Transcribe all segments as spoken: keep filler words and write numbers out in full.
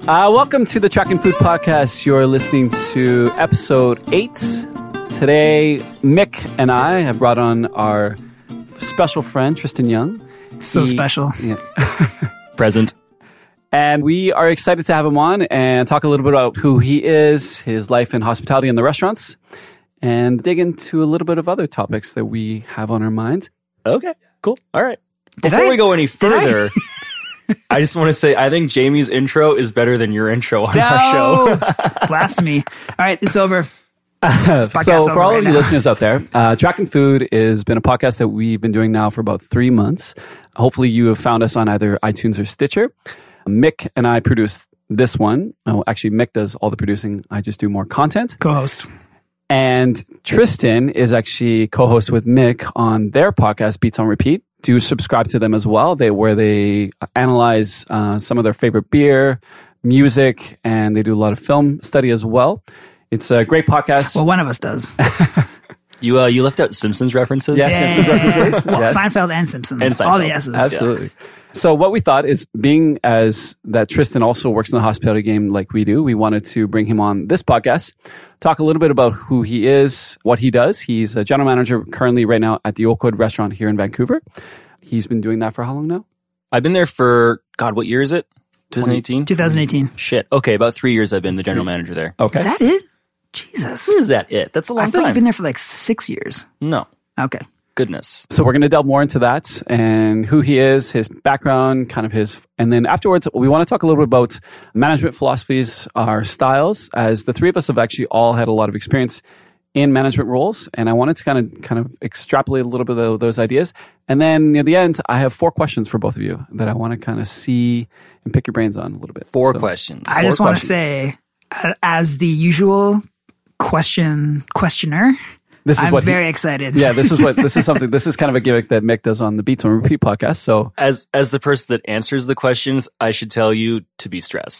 Uh, welcome to the Track and Food Podcast. You're listening to episode eight. Today, Mick and I have brought on our special friend, Tristan Young. So He- special. Yeah. Present. And we are excited to have him on and talk a little bit about who he is, his life in hospitality in the restaurants, and dig into a little bit of other topics that we have on our minds. Okay, cool. All right. Did Before I- we go any I? further, I just want to say I think Jamie's intro is better than your intro on our No! show. Blasphemy. All right, it's over. So podcast's for over all right of you now. listeners out there, uh, Track and Food has been a podcast that we've been doing now for about three months. Hopefully you have found us on either iTunes or Stitcher. Mick and I produce this one. Oh, actually, Mick does all the producing. I just do more content. Co-host. And Tristan is actually co-host with Mick on their podcast, Beats on Repeat. Do subscribe to them as well. They where they analyze uh, some of their favorite beer, music, and they do a lot of film study as well. It's a great podcast. Well, one of us does. You uh, you left out Simpsons references. Yes. Simpsons references. Well, Yes. Seinfeld and Simpsons. And All the Seinfeld. S's. Absolutely. So what we thought is, being as that Tristan also works in the hospitality game like we do, we wanted to bring him on this podcast, talk a little bit about who he is, what he does. He's a general manager currently right now at the Oakwood restaurant here in Vancouver. He's been doing that for how long now? I've been there for, God, what year is it? twenty eighteen? twenty eighteen. Shit. Okay, about three years I've been the general manager there. Okay. Is that it? Jesus. Is that it? That's a long I thought time. you've been there for like six years. No. Okay. Goodness. So we're going to delve more into that and who he is, his background, kind of his, and then afterwards we want to talk a little bit about management philosophies, our styles, as the three of us have actually all had a lot of experience in management roles, and I wanted to kind of kind of extrapolate a little bit of those ideas. And then near the end, I have four questions for both of you that I want to kind of see and pick your brains on a little bit. Four So- questions. I just want to questions. say, a- as the usual question questioner, This is I'm what he- very excited. Yeah, this is what this is something. This is kind of a gimmick that Mick does on the Beats on Repeat podcast. So As as the person that answers the questions, I should tell you to be stressed.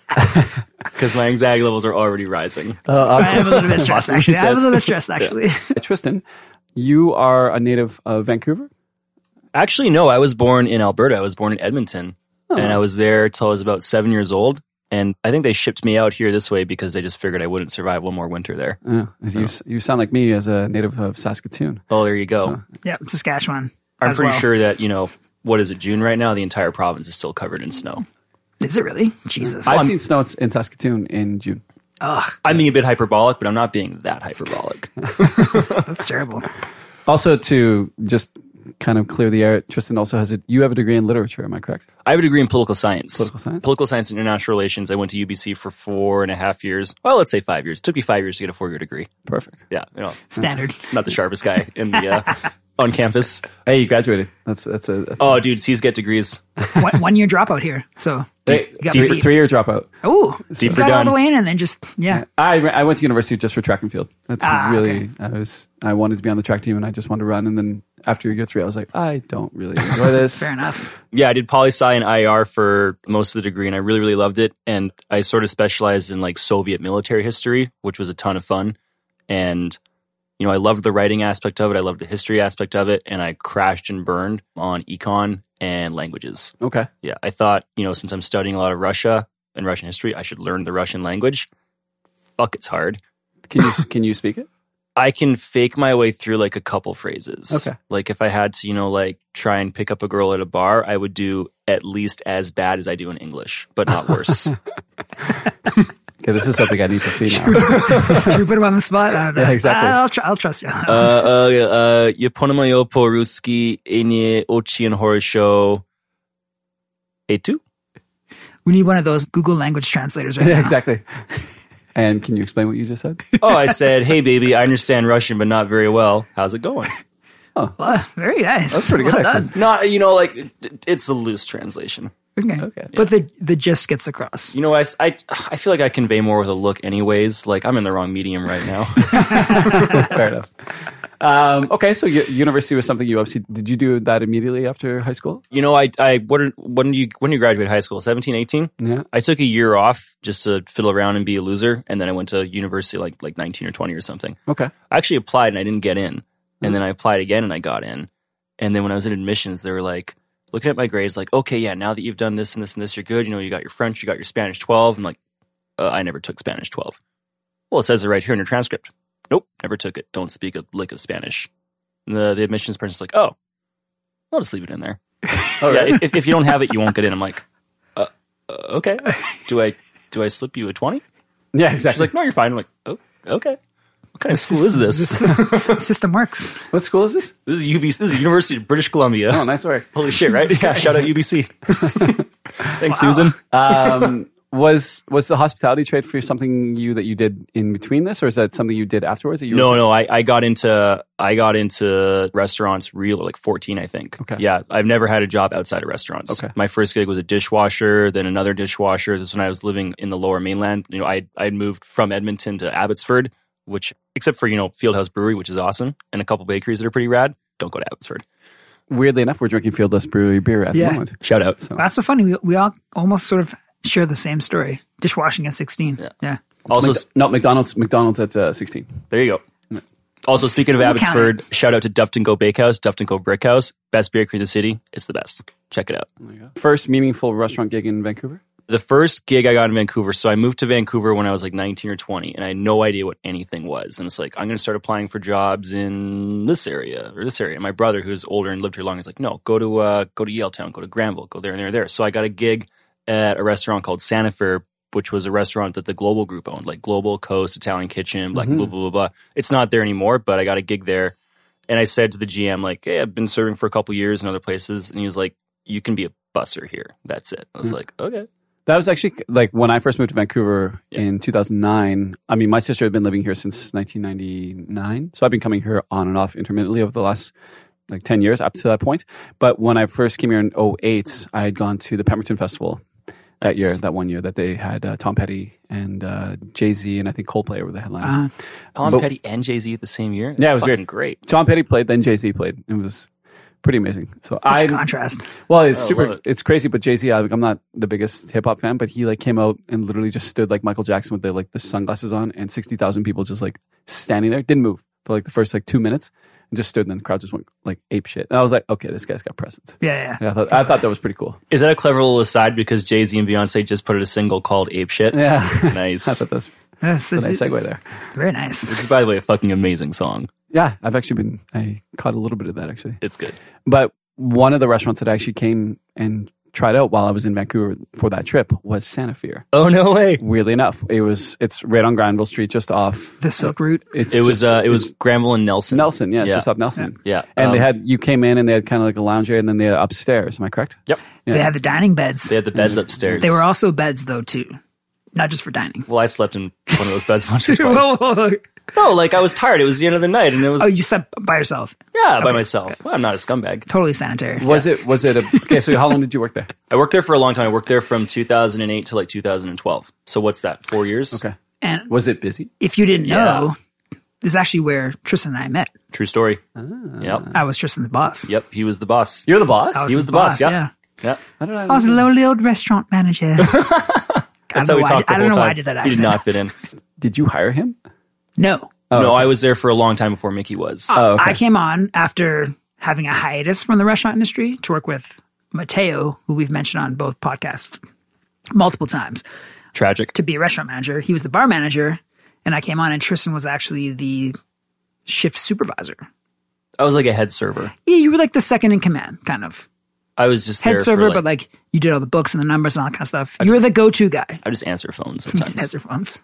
Because my anxiety levels are already rising. uh, I am a little bit stressed, Awesome, actually. he I'm a says. little bit stressed, actually. Tristan, you are a native of Vancouver. Actually, no, I was born in Alberta. I was born in Edmonton. Oh. And I was there till I was about seven years old. And I think they shipped me out here this way because they just figured I wouldn't survive one more winter there. Yeah, as you you sound like me as a native of Saskatoon. Oh, there you go. So- Yeah, Saskatchewan. I'm as pretty well. sure that, you know, what is it, June right now? The entire province is still covered in snow. Is it really? Jesus. I've seen snow in Saskatoon in June. Ugh, I'm being a bit hyperbolic, but I'm not being that hyperbolic. that's terrible. Also, to just kind of clear the air, Tristan also has a. You have a degree in literature, am I correct? I have a degree in political science. Political science? Political science and international relations. I went to U B C for four and a half years. Well, let's say five years. It took me five years to get a four-year degree. Perfect. Yeah, you know, Standard. not the sharpest guy in the uh, on campus. Hey, you graduated. That's that's a. That's Oh, dude, C's get degrees. one, one year dropout here. So, Hey, you got deep, three- three year dropout. oh, Deep you for got all done. the way in and then just, yeah. I I went to university just for track and field. That's Ah, really I was I wanted to be on the track team and I just wanted to run. And then after year three, I was like, I don't really enjoy this. Fair enough. Yeah, I did poli sci and I R for most of the degree, and I really, really loved it. And I sort of specialized in like Soviet military history, which was a ton of fun. And you know, I loved the writing aspect of it. I loved the history aspect of it, and I crashed and burned on econ and languages. Okay. Yeah, I thought, you know, since I'm studying a lot of Russia and Russian history, I should learn the Russian language. Fuck, it's hard. Can you can you speak it? I can fake my way through like a couple phrases. Okay. Like if I had to, you know, like try and pick up a girl at a bar, I would do at least as bad as I do in English, but not worse. Okay, this is something I need to see now. Should we put him on the spot? I don't know. Yeah, exactly. I'll, tr- I'll trust you. uh, uh, uh, je poнимаю по-русски и не очень хорошо. Et tu? We need one of those Google language translators right Yeah, now. exactly. And can you explain what you just said? Oh, I said, hey, baby, I understand Russian, but not very well. How's it going? Well, very nice. That's pretty good, Well actually. done. Not, you know, like, it- it's a loose translation. Okay. Okay. But the, the gist gets across. You know, I, I, I feel like I convey more with a look anyways. Like, I'm in the wrong medium right now. Fair enough. Um, okay, so u- university was something you obviously did. You do that immediately after high school? You know, I, I, what, when do you, when do you graduate high school? seventeen, eighteen? Yeah. I took a year off just to fiddle around and be a loser. And then I went to university like, like nineteen or twenty or something. Okay. I actually applied and I didn't get in. And then I applied again and I got in. And then when I was in admissions, they were like, looking at my grades, like, okay, yeah, now that you've done this and this and this, you're good. You know, you got your French, you got your Spanish twelve. I'm like, uh, I never took Spanish twelve. Well, it says it right here in your transcript. Nope, never took it. Don't speak a lick of Spanish. And the, the admissions person's like, oh, I'll just leave it in there. Oh, yeah, if, if you don't have it, you won't get in. I'm like, uh, uh, okay. Do I do I slip you a twenty? Yeah, exactly. She's like, no, you're fine. I'm like, oh, okay. What kind of school is this? The system works. What school is this? This is U B C. This is University of British Columbia. Oh, nice work. Holy shit, right? Yeah, shout out U B C. Thanks, wow. Susan. Um, was was the hospitality trade for something you that you did in between this, or is that something you did afterwards? That you no, were- no. I, I got into I got into restaurants real like fourteen, I think. Okay. Yeah, I've never had a job outside of restaurants. Okay. My first gig was a dishwasher, then another dishwasher. This is when I was living in the Lower Mainland. You know, I I'd moved from Edmonton to Abbotsford, which except for you know Fieldhouse Brewery, which is awesome, and a couple bakeries that are pretty rad. Don't go to Abbotsford. Weirdly enough, we're drinking Fieldhouse Brewery beer at Yeah. the moment. Shout out. So. That's so funny. We, we all almost sort of share the same story. Dishwashing at sixteen. Yeah. Yeah. Also, Mc- not McDonald's. McDonald's at uh, sixteen. there you go. Also, speaking of We'll Abbotsford, count shout out to Duft and Go Bakehouse, Duft and Go Brickhouse, best bakery in the city. It's the best. Check it out. First meaningful restaurant gig in Vancouver. The first gig I got in Vancouver, so I moved to Vancouver when I was like nineteen or twenty, and I had no idea what anything was. And it's like, I'm going to start applying for jobs in this area or this area. And my brother, who's older and lived here long, is like, no, go to uh, go to Yaletown, go to Granville, go there and there and there. So I got a gig at a restaurant called Santa Fe, which was a restaurant that the Global Group owned, like Global, Coast, Italian Kitchen, Black, Mm-hmm. blah, blah, blah, blah. It's not there anymore, but I got a gig there. And I said to the G M, like, hey, I've been serving for a couple years in other places. And he was like, you can be a busser here. That's it. I was Mm-hmm. like, okay. That was actually like when I first moved to Vancouver Yeah. in two thousand nine. I mean, my sister had been living here since nineteen ninety-nine. So I've been coming here on and off intermittently over the last like ten years up to that point. But when I first came here in oh eight, I had gone to the Pemberton Festival that Nice. year, that one year that they had uh, Tom Petty and uh, Jay-Z and I think Coldplay were the headliners. Uh, Tom But- Petty and Jay-Z at the same year? That's Yeah, it was fucking weird. great. Tom Petty played, then Jay-Z played. It was pretty amazing. So such I a contrast. Well, it's Oh, super. love it. It's crazy, but Jay Z. I'm not the biggest hip hop fan, but he like came out and literally just stood like Michael Jackson with the like the sunglasses on, and sixty thousand people just like standing there, didn't move for like the first like two minutes, and just stood, and then the crowd just went like ape shit. And I was like, okay, this guy's got presence. Yeah, yeah. Yeah, I thought, I thought that was pretty cool. Is that a clever little aside because Jay-Z and Beyonce just put out a single called Ape Shit? Yeah, Nice. I thought that was That's a nice segue there. very nice. Which is, by the way, a fucking amazing song. Yeah, I've actually been. I caught a little bit of that actually, It's good. but one of the restaurants that I actually came and tried out while I was in Vancouver for that trip was Santa Fe. Oh, no way. Weirdly enough, it was. It's right on Granville Street, just off. The Silk Route. It's It was just- uh, it was Granville and Nelson. Nelson, yeah, it's Yeah. just up Nelson. Yeah. And they Um, had, you came in and they had kind of like a lounge area and then they had upstairs. Am I correct? Yep. Yeah. They had the dining beds. They had the beds upstairs. They were also beds, though, too. Not just for dining. Well, I slept in one of those beds once or Whoa, twice. whoa, whoa. No, like I was tired. It was the end of the night, and it was Oh, you slept by yourself. yeah by okay. myself. Well, I'm not a scumbag. Totally sanitary. Was it, was it a, okay, so how long did you work there? I worked there for a long time. I worked there from two thousand eight to like two thousand twelve. So what's that? Four years? Okay. And Was it busy? if you didn't Yeah. know, this is actually where Tristan and I met. True story. Ah. Yep. I was Tristan's boss. Yep. He was the boss. You're the boss? I was He his was the boss, yeah. yeah. Yeah. How did I, I was a lowly old restaurant manager. I That's don't how we know why, talked the I whole don't know time. why I did that He did accent. not fit in. Did you hire him? No. Oh, no, okay. I was there for a long time before Mickey was. Oh, okay. I came on after having a hiatus from the restaurant industry to work with Mateo, who we've mentioned on both podcasts multiple times, Tragic. to be a restaurant manager. He was the bar manager, and I came on, and Tristan was actually the shift supervisor. I was like a head server. Yeah, you were like the second in command, kind of. I was just Head there server, for, like, but like you did all the books and the numbers and all that kind of stuff. You were the go-to guy. I just answer phones You sometimes. just answer phones.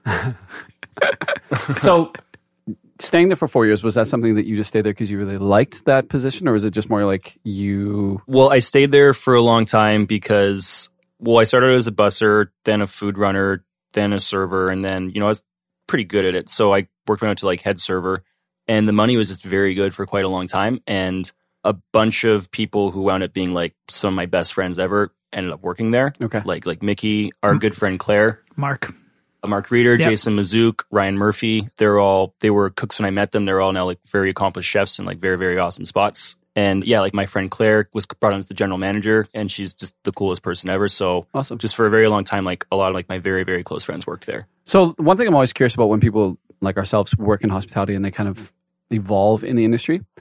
So staying there for four years, was that something that you just stayed there because you really liked that position, or was it just more like you? Well, I stayed there for a long time because, well, I started as a busser, then a food runner, then a server, and then, you know, I was pretty good at it. So I worked my way up to like head server, and the money was just very good for quite a long time. And a bunch of people who wound up being like some of my best friends ever ended up working there. Okay. Like, like Mickey, our good friend Claire, Mark. Mark Reeder, Yep. Jason Mazouk, Ryan Murphy. They're all, they were cooks when I met them. They're all now like very accomplished chefs in like very, very awesome spots. And yeah, like my friend Claire was brought on as the general manager, and she's just the coolest person ever. So Awesome. just for a very long time, like a lot of like my very, very close friends worked there. So one thing I'm always curious about when people like ourselves work in hospitality and they kind of evolve in the industry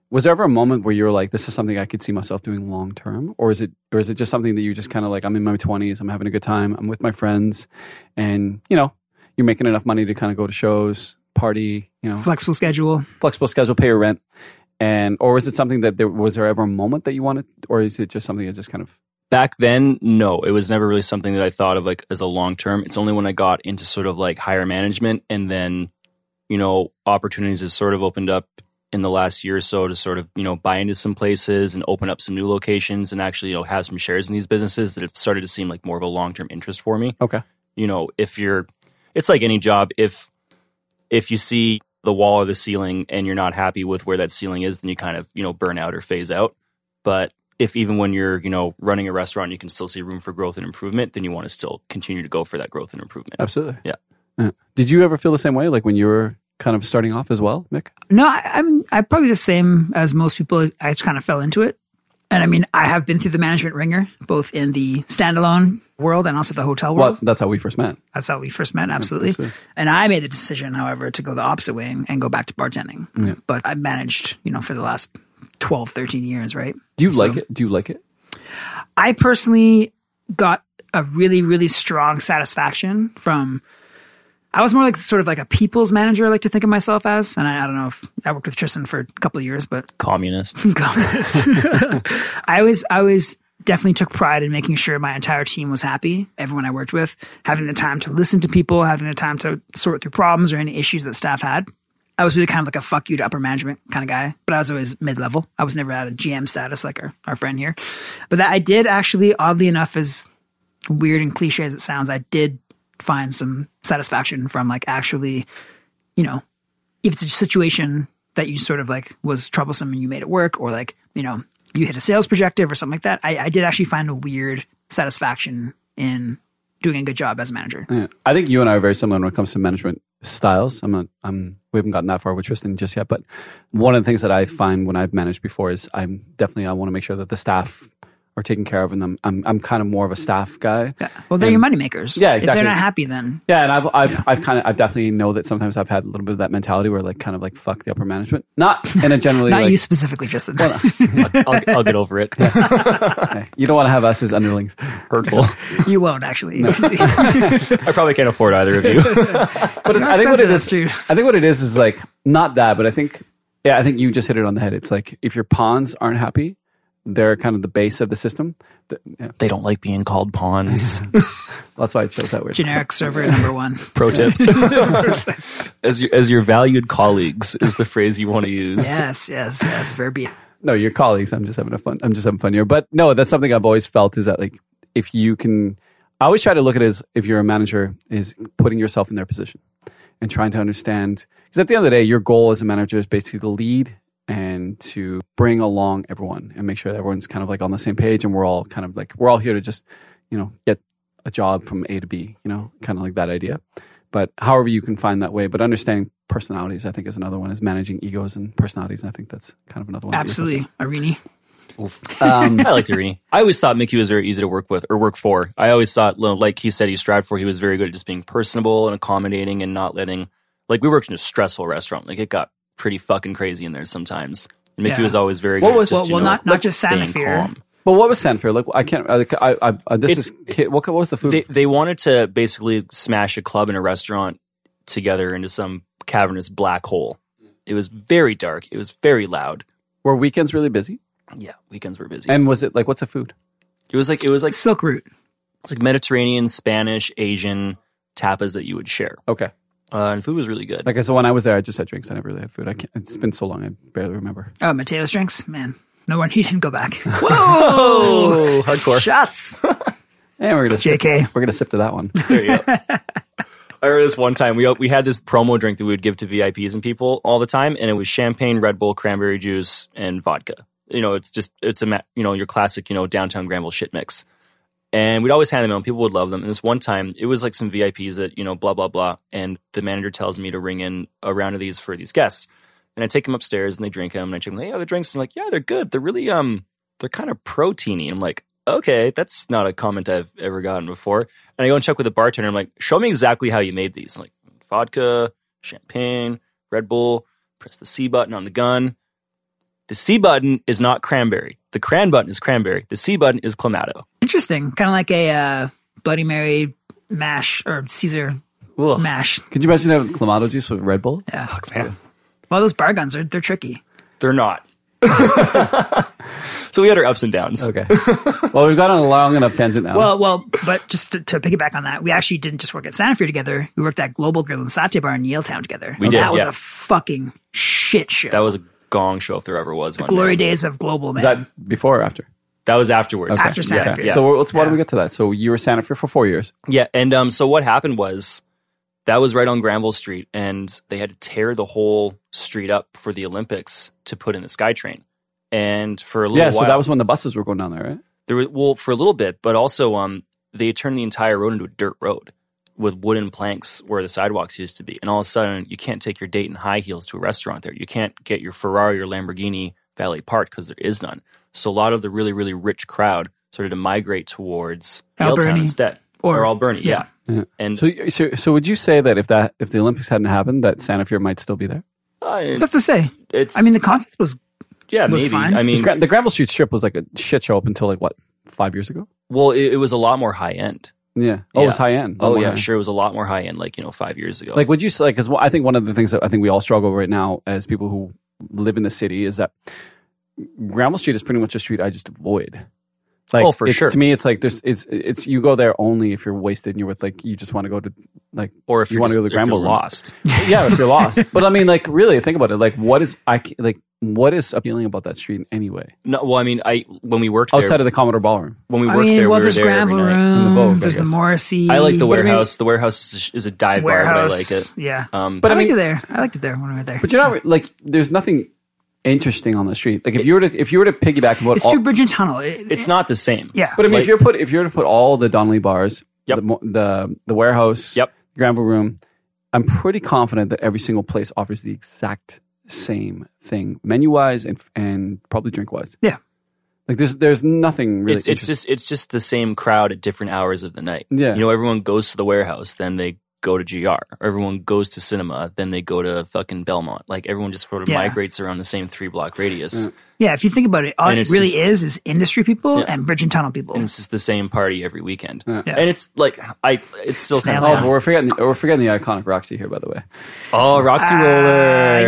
Was there ever a moment where you were like, this is something I could see myself doing long term? Or is it or is it just something that you just kind of like, I'm in my twenties, I'm having a good time, I'm with my friends, and, you know, you're making enough money to kind of go to shows, party, you know. Flexible schedule. Flexible schedule, pay your rent. And or was it something that there was there ever a moment that you wanted, or is it just something that just kind of... Back then, no. It was never really something that I thought of like as a long term. It's only when I got into sort of like higher management, and then, you know, opportunities have sort of opened up in the last year or so to sort of, you know, buy into some places and open up some new locations and actually, you know, have some shares in these businesses that it started to seem like more of a long-term interest for me. Okay. You know, if you're, it's like any job. If, if you see the wall or the ceiling and you're not happy with where that ceiling is, then you kind of, you know, burn out or phase out. But if even when you're, you know, running a restaurant, you can still see room for growth and improvement, then you want to still continue to go for that growth and improvement. Absolutely. Yeah. yeah. Did you ever feel the same way, like when you were kind of starting off as well, Mick? No, I, I'm I'm probably the same as most people. I just kind of fell into it. And I mean, I have been through the management ringer, both in the standalone world and also the hotel world. Well, that's how we first met. That's how we first met, absolutely. absolutely. And I made the decision, however, to go the opposite way and, and go back to bartending. Yeah. But I managed, you know, for the last twelve, thirteen years, right? Do you So like it? Do you like it? I personally got a really, really strong satisfaction from... I was more like sort of like a people's manager, I like to think of myself as. And I, I don't know if I worked with Tristan for a couple of years, but Communist. communist. I always, I always definitely took pride in making sure my entire team was happy. Everyone I worked with, having the time to listen to people, having the time to sort through problems or any issues that staff had. I was really kind of like a fuck you to upper management kind of guy, but I was always mid-level. I was never at a G M status like our, our friend here. But that I did actually, oddly enough, as weird and cliche as it sounds, I did find some satisfaction from like actually, you know, if it's a situation that you sort of like was troublesome and you made it work, or like, you know, you hit a sales projective or something like that. I, I did actually find a weird satisfaction in doing a good job as a manager. Yeah. I think you and I are very similar when it comes to management styles. I'm not, I'm, we haven't gotten that far with Tristan just yet, but one of the things that I find when I've managed before is I'm definitely, I want to make sure that the staff are taken care of, and I'm I'm, I'm kind of more of a staff guy. Yeah. Well, they're and, your money makers. Yeah, exactly. If they're not happy, then yeah, and I've I've yeah. I've kind of I've definitely know that sometimes I've had a little bit of that mentality where like kind of like fuck the upper management, not in a generally not like, you specifically, Justin. Well, I'll, I'll, I'll get over it. okay. You don't want to have us as underlings. Hurtful. You won't actually. No. I probably can't afford either of you. But it's, I think what it is, too. I think what it is is like not that, but I think yeah, I think you just hit it on the head. It's like if your pawns aren't happy, they're kind of the base of the system. Yeah. They don't like being called pawns. Well, that's why I chose that word. Generic server number one. Pro tip. as your as your valued colleagues is the phrase you want to use. Yes, yes, yes. Verbi. No, your colleagues. I'm just having a fun. I'm just having fun here. But no, that's something I've always felt is that like if you can, I always try to look at it as if you're a manager is putting yourself in their position and trying to understand. Because at the end of the day, your goal as a manager is basically to lead and to bring along everyone and make sure that everyone's kind of like on the same page, and we're all kind of like we're all here to just, you know, get a job from A to B, you know, kind of like that idea. But however you can find that way, but understanding personalities, I think, is another one, is managing egos and personalities. And I think that's kind of another one. Absolutely. Arini. Um, I liked Arini. I always thought Mickey was very easy to work with or work for. I always thought, like he said, he strived for, he was very good at just being personable and accommodating and not letting, like we worked in a stressful restaurant. Like it got pretty fucking crazy in there sometimes. And Mickey Yeah. was always very What good. was- at Well, just, you well, know, not not just staying Sanafir. calm. But what was Sanford? Like I can't. I, I, I, this It's- is kid- what, what was the food? They they wanted to basically smash a club and a restaurant together into some cavernous black hole. It was very dark. It was very loud. Were weekends really busy? Yeah, weekends were busy. And was it like what's the food? it was like it was like Silk Root. it's like Mediterranean, Spanish, Asian tapas that you would share. Okay. Uh, and food was really good. Like I said, when I was there, I just had drinks. I never really had food. I can't, it's been so long, I barely remember. Oh, Mateo's drinks? Man, no wonder you didn't go back. Whoa, hardcore. Shots. And we're gonna J sip, K. we're gonna sip to that one. There you go. I remember this one time we we had this promo drink that we would give to V I Ps and people all the time, and it was champagne, Red Bull, cranberry juice, and vodka. You know, it's just it's a ma- you know your classic you know downtown Granville shit mix. And we'd always hand them out, and people would love them. And this one time, it was like some V I Ps that, you know, blah, blah, blah. And the manager tells me to ring in a round of these for these guests. And I take them upstairs, and they drink them. And I check them, like, yeah, the drinks. And I'm like, yeah, they're good. They're really, um, they're kind of proteiny. I'm like, okay, that's not a comment I've ever gotten before. And I go and check with the bartender. I'm like, show me exactly how you made these. I'm like, vodka, champagne, Red Bull, press the C button on the gun. The C button is not cranberry. The cran button is cranberry. The C button is Clamato. Interesting. Kind of like a uh, Bloody Mary mash or Caesar Ugh. mash. Could you imagine having Clamato juice with Red Bull? Yeah. Fuck, man. Well, those bar guns are they're tricky. They're not. So we had our ups and downs. Okay. Well, we've got on a long enough tangent now. Well, well, but just to, to piggyback on that, we actually didn't just work at Santa Fe together. We worked at Global Grill and Satay Bar in Yaletown together. We And did, That was yeah. a fucking shit show. That was a gong show if there ever was one. Glory man. days of Global, man. is that before or after? That was afterwards. After Santa yeah, Fe. Yeah. So let's, why don't Yeah. we get to that? So you were Santa Fe for four years. Yeah, and um, so what happened was that was right on Granville Street, and they had to tear the whole street up for the Olympics to put in the SkyTrain. And for a little Yeah, while, so that was when the buses were going down there, right? there was, well for a little bit, but also um, they turned the entire road into a dirt road with wooden planks where the sidewalks used to be. And all of a sudden, you can't take your date in high heels to a restaurant there. You can't get your Ferrari or Lamborghini valet parked because there is none. So a lot of the really, really rich crowd started to migrate towards Yaletown Alberni. instead. Or- Or, Alberni, yeah. Yeah. And So, so, so would you say that if that if the Olympics hadn't happened, that Santa Fe might still be there? uh, it's, That's to say. it's, I mean, the concept was yeah, was maybe. fine. I mean, Because Gra- the Granville Street Strip was like a shit show up until like what five years ago. well, it, it was a lot more high end. Yeah. Oh, it was Yeah. high end. Oh, more yeah, high. sure. It was a lot more high end, like, you know, five years ago. Like, would you say, like, because I think one of the things that I think we all struggle right now as people who live in the city is that Granville Street is pretty much a street I just avoid. Like, Oh, for it's, sure. To me, it's like there's it's it's you go there only if you're wasted and you're with like you just want to go to like or if you you're, want to just, go to the if you're Granville room. lost. Yeah, if you're lost. But I mean, like, really think about it. Like, what is I c- like what is appealing about that street anyway? No, well, I mean, I when we worked Outside there, of the Commodore Ballroom. when we I worked mean, there, well, we were there's there every Granville night. In the Room, Vogue, I there's the guess. Morrissey. I like the But I mean- warehouse. the warehouse is a, is a dive bar, but I warehouse. like it. Yeah. Um, But I I liked mean- it there. I liked it there when we were there. But you're not like there's nothing interesting on the street. Like if you were to if you were to piggyback about It's all, through Bridge and Tunnel. It- it's not the same. Yeah. But I mean, Like- if you're put if you're to put all the Donnelly bars, Yep. the, mo- the the warehouse, Yep. Granville Room, I'm pretty confident that every single place offers the exact same thing, menu wise and and probably drink wise. Yeah. Like there's there's nothing really. It's it's just it's just the same crowd at different hours of the night. Yeah. You know, everyone goes to the warehouse, then they go to G R. Everyone goes to cinema, then they go to fucking Belmont. Like everyone just sort of Yeah. migrates around the same three block radius. Yeah, if you think about it, all And it it's really just- is is industry people Yeah. and Bridge and Tunnel people. And it's just the same party every weekend. Yeah. Yeah. And it's like I it's still kind Snail of Oh, Yeah. but we're forgetting we're forgetting the iconic Roxy here, by the way. Oh, Roxy Ah, Roller.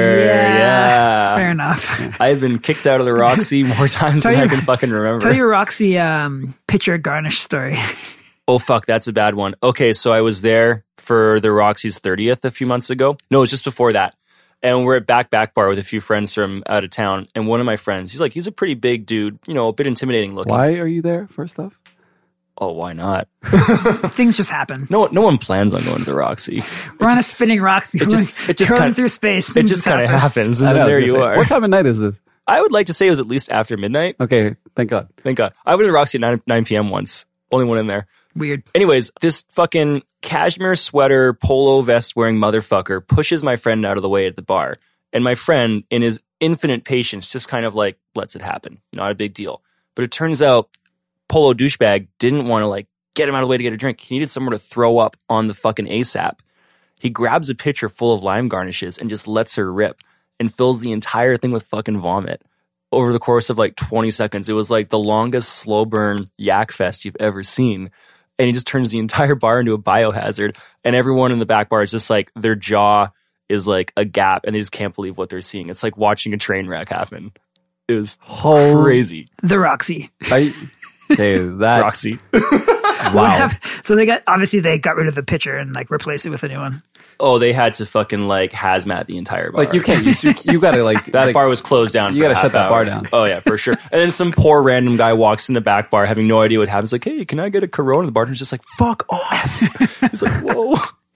yeah. Fair Yeah. enough. I've been kicked out of the Roxy more times Tell than I your- can fucking remember. Tell your Roxy um, pitcher garnish story. Oh, fuck, that's a bad one. Okay, so I was there for the Roxy's thirtieth a few months ago. No, it was just before that. And we're at Back Back Bar with a few friends from out of town. And one of my friends, he's like, he's a pretty big dude, you know, a bit intimidating looking. Why are you there? First off, Oh, why not? Things just happen. No, no one plans on going to the Roxy. We're on a spinning rock. it just- it just curling kinda- through space. It Things just kind of happen. happens, and I know, then I was there gonna you say, are. What time of night is this? I would like to say it was at least after midnight. Okay, thank God. Thank God. I went to the Roxy at nine, nine p.m. once. Only one in there. Weird. Anyways, this fucking cashmere sweater, polo vest wearing motherfucker pushes my friend out of the way at the bar. And my friend, in his infinite patience, just kind of like lets it happen. Not a big deal. But it turns out Polo douchebag didn't want to like get him out of the way to get a drink. He needed somewhere to throw up on the fucking ASAP. He grabs a pitcher full of lime garnishes and just lets her rip and fills the entire thing with fucking vomit. Over the course of like twenty seconds, it was like the longest slow burn yak fest you've ever seen. And he just turns the entire bar into a biohazard. And everyone in the back bar is just like, their jaw is like a gap and they just can't believe what they're seeing. It's like watching a train wreck happen. It was Holy- crazy. The Roxy. I, okay, that Roxy. What wow. happened- So they got obviously they got rid of the pitcher and like replaced it with a new one. Oh, they had to fucking like hazmat the entire bar. Like you can't, you, you gotta like That like, bar was closed down. you for a gotta half shut that hour. bar down. Oh yeah, for sure. And then some poor random guy walks in the back bar, having no idea what happens. Like, hey, can I get a Corona? The bartender's just like, fuck off. He's like, whoa.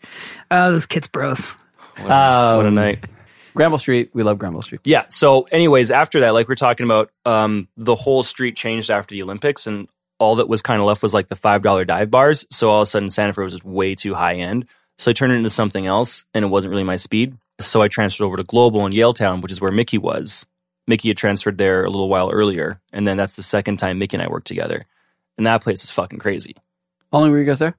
Oh, those kids bros. What a Um, night. Granville Street. We love Granville Street. Yeah. So, anyways, after that, like we're talking about, um, the whole street changed after the Olympics, and all that was kind of left was like the five dollar dive bars. So all of a sudden, Santa Fe was just way too high end. So I turned it into something else, and it wasn't really my speed. So I transferred over to Global in Yaletown, which is where Mickey was. Mickey had transferred there a little while earlier, and then that's the second time Mickey and I worked together. And that place is fucking crazy. How long were you guys there?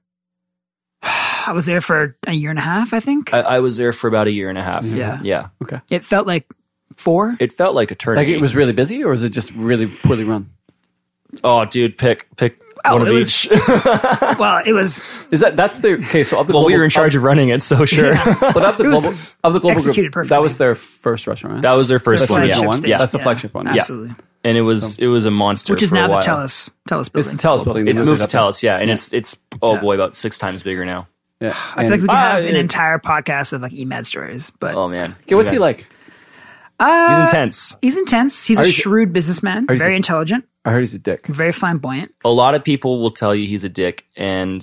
I was there for a year and a half, I think. I, I was there for about a year and a half. Yeah. Yeah. Okay. It felt like four. It felt like Like eternity. it was really busy, or was it just really poorly run? Oh, dude, pick pick Oh, one of it was- each. Well, it was Is that that's the okay? So of the well, global, we were in charge of running it, so sure. but of the It was global of the global executed group, perfectly. that was their first restaurant. Right? That was their first That's one. the Yeah, original one? yeah. That's the flagship one. Yeah. Absolutely. And it was it was a monster. Which is for a now the while. Telus Telus It's building. the Telus building. It's They moved to it up Telus, yeah, and Yeah. it's it's oh Yeah. boy, about six times bigger now. there. Yeah. I feel like we could Ah, have an it- entire podcast of like E M A D stories, but Oh man, Okay, what's he like? He's intense. he's intense. He's Are a you- shrewd businessman, are you- very intelligent, I heard he's a dick. very flamboyant. A lot of people will tell you he's a dick, and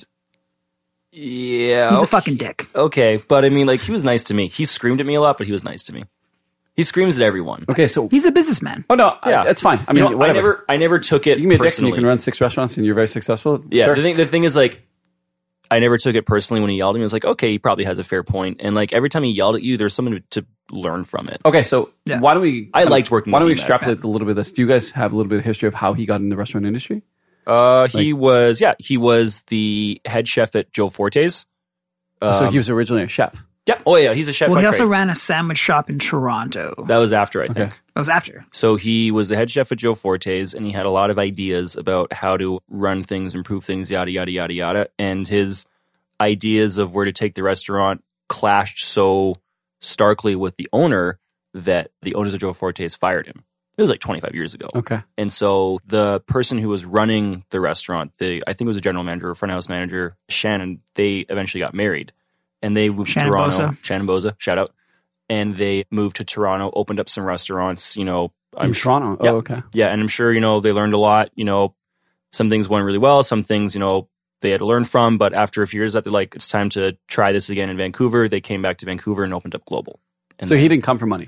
yeah, He's a okay, fucking dick. okay. But I mean, like, he was nice to me. He screamed at me a lot, but he was nice to me. He screams at everyone. Okay, so He's a businessman. oh no, Yeah, I, it's fine. I You mean, know, I whatever. never, I never took it you can be a dick and personally. you can run six restaurants and you're very successful. Yeah, Sure. the thing, the thing is, like, I never took it personally when he yelled at me. I was like, okay, he probably has a fair point. And like every time he yelled at you, there's something to, to learn from it. Okay, so Yeah. why don't we? I liked working Why don't we with you, Matt. extrapolate a little bit of this? Do you guys have a little bit of history of how he got in the restaurant industry? Uh, he was, yeah, he was the head chef at Joe Forte's. so Um, he was originally a chef. Yeah. Oh yeah, he's a chef. Well, by he also trade. ran a sandwich shop in Toronto. That was after, I think. Okay. That was after. So he was the head chef at Joe Forte's, and he had a lot of ideas about how to run things, improve things, yada yada yada yada. And his ideas of where to take the restaurant clashed so starkly with the owner that the owners of Joe Forte's fired him. It was like twenty-five years ago. Okay. And so the person who was running the restaurant, the I think it was a general manager or front house manager, Shannon, they eventually got married. And they moved Shannon to Toronto. Bosa. Shannon Bosa, shout out. And they moved to Toronto, opened up some restaurants, you know. I'm in sure, Toronto. yeah. Oh, okay. yeah, and I'm sure, you know, they learned a lot. You know, some things went really well, some things, you know, they had to learn from. But after a few years, that they're like, it's time to try this again in Vancouver. They came back to Vancouver and opened up Global. And So he didn't come for money.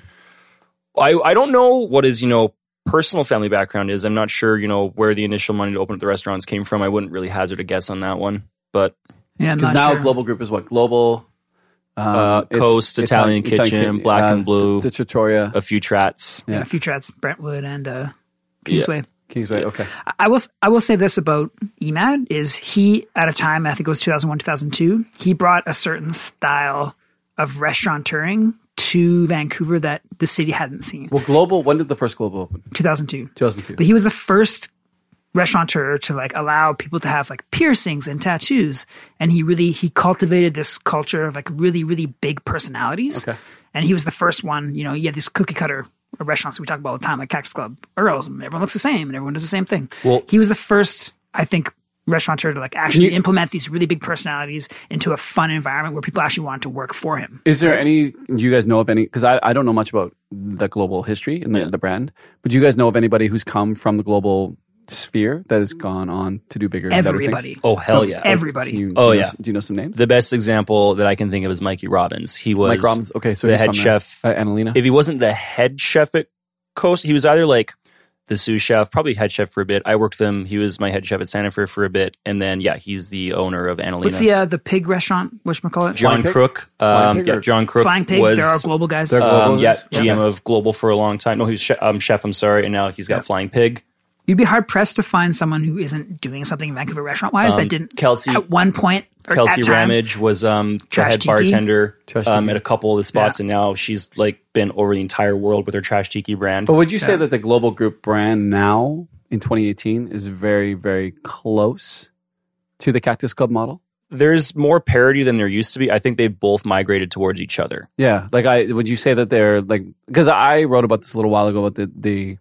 I, I don't know what his, you know, personal family background is. I'm not sure, you know, where the initial money to open up the restaurants came from. I wouldn't really hazard a guess on that one. But Yeah, I'm Because not now sure. Global Group is what? Global, um, Uh, it's- Coast, it's Italian Italian Kitchen, Black and Blue. the Trattoria, a few trats. Yeah, Yeah. a few trats, Brentwood and uh, Kingsway. Kingsway. Okay. I- I will I will say this about E M A D is he at a time I think it was two thousand one two thousand two he brought a certain style of restaurateuring to Vancouver that the city hadn't seen. Well, Global. When did the first Global open? two thousand two two thousand two. But he was the first restaurateur to like allow people to have like piercings and tattoos, and he really he cultivated this culture of like really really big personalities. Okay. And he was the first one. You know, you have these cookie cutter restaurants that we talk about all the time, like Cactus Club, Earl's, and everyone looks the same, and everyone does the same thing. Well- he was the first, I think, restaurateur to like actually you- implement these really big personalities into a fun environment where people actually wanted to work for him. Is there any? Do you guys know of any? Because I, I don't know much about the Global history and the, Yeah. the brand, but do you guys know of anybody who's come from the Global sphere that has gone on to do bigger? and better things? Everybody, Oh, hell yeah. everybody. Can you- Oh, do you know yeah. s- Do you know some names? The best example that I can think of is Mikey Robbins. He was Mike Robbins. Okay, so the he's head from there. chef. Uh, Annalena. If he wasn't the head chef at Coast, he was either like the sous chef, probably head chef for a bit. I worked with him. He was my head chef at Santa Fe for a bit. And then, yeah, he's the owner of Annalena. What's the uh, the pig restaurant? Whatchamacallit? John Flying Pig? Crook. Flying Um, Pig yeah, or- John Crook Flying Pig. was There are global guys. They're um, Global yeah, guys? G M Okay. of Global for a long time. No, he was che- um, chef, I'm sorry. And now he's got Yeah. Flying Pig. You'd be hard pressed to find someone who isn't doing something in Vancouver restaurant wise Um, that didn't Kelsey- at one point or Kelsey at time, Ramage was um, the Trash head Tiki. bartender Trash um, Tiki. at a couple of the spots, Yeah. and now she's like been over the entire world with her Trash Tiki brand. But would you say that the Global Group brand now in twenty eighteen is very, very close to the Cactus Club model? There's more parity than there used to be. I think they've both migrated towards each other. Yeah, like I would you say that they're like because I wrote about this a little while ago about the the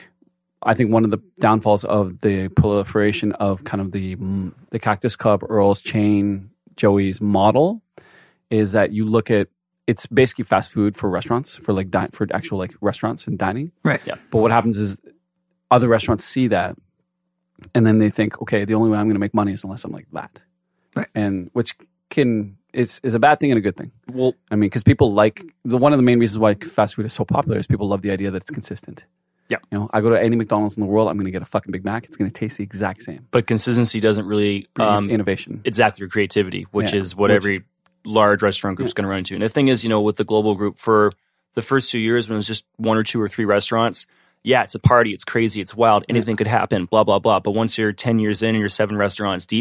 I think one of the downfalls of the proliferation of kind of the mm, the Cactus Club, Earl's Chain, Joey's model is that you look at it's basically fast food for restaurants for like di- for actual like restaurants and dining. right? Yeah. But what happens is other restaurants see that and then they think, okay, the only way I'm going to make money is unless I'm like that. Right. And which can is is a bad thing and a good thing. Well, I mean, because people like the one of the main reasons why fast food is so popular is people love the idea that it's consistent. Yeah. You know, I go to any McDonald's in the world, I'm going to get a fucking Big Mac. It's going to taste the exact same. but consistency doesn't really um, Innovation. exact your creativity, which Yeah. is what Which- every large restaurant group's going to run into. And the thing is, you know, with the Global Group for the first two years when it was just one or two or three restaurants, yeah, it's a party, it's crazy, it's wild, anything could happen, blah, blah, blah. But once you're ten years in and you're seven restaurants deep,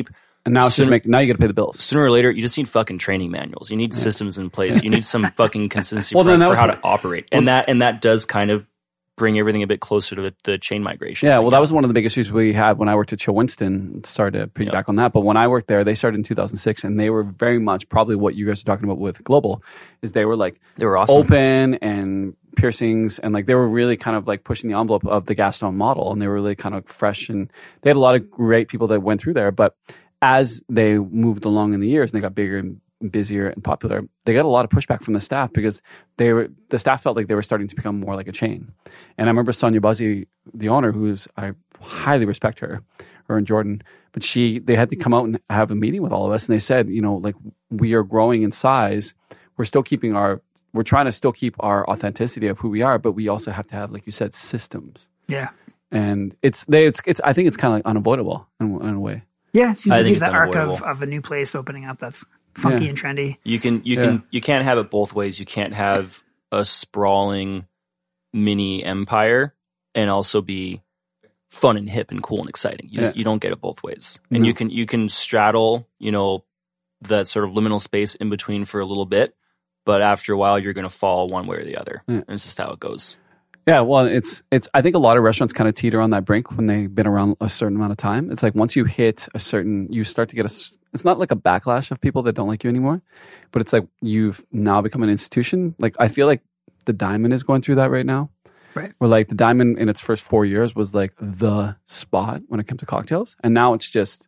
And now it's just Sooner- make now you got to pay the bills. Sooner or later, you just need fucking training manuals. You need systems in place. You need some fucking consistency Well, for, then that for was how what- to operate. And that and that does kind of bring everything a bit closer to the, the chain migration. Yeah, well, that was one of the big issues we had when I worked at Chill Winston. Sorry to piggyback Yeah. on that, but when I worked there, they started in two thousand six, and they were very much probably what you guys are talking about with Global, is they were like They were awesome. open and piercings, and like they were really kind of like pushing the envelope of the Gaston model, and they were really kind of fresh, and they had a lot of great people that went through there. But as they moved along in the years and they got bigger and busier and popular, they got a lot of pushback from the staff because they were the staff felt like they were starting to become more like a chain. And I remember Sonia Buzzy, the owner, who's I highly respect her, her and Jordan, but she they had to come out and have a meeting with all of us, and they said, you know, like we are growing in size, we're still keeping our we're trying to still keep our authenticity of who we are, but we also have to have, like you said, systems. Yeah. And it's they it's it's I think it's kind of like unavoidable in, in a way. Yeah, it seems I to think be the it's arc of, unavoidable. of a new place opening up that's funky Yeah. and trendy. You can you Yeah. can you can't have it both ways. You can't have a sprawling mini empire and also be fun and hip and cool and exciting. You just, Yeah. you don't get it both ways. And No. you can you can straddle, you know, that sort of liminal space in between for a little bit, but after a while you're going to fall one way or the other. Yeah. And it's just how it goes. Yeah, well, it's it's. I think a lot of restaurants kind of teeter on that brink when they've been around a certain amount of time. It's like once you hit a certain, you start to get a. s- It's not like a backlash of people that don't like you anymore, but it's like you've now become an institution. Like I feel like the Diamond is going through that right now. Right. Where like the Diamond in its first four years was like the spot when it comes to cocktails, and now it's just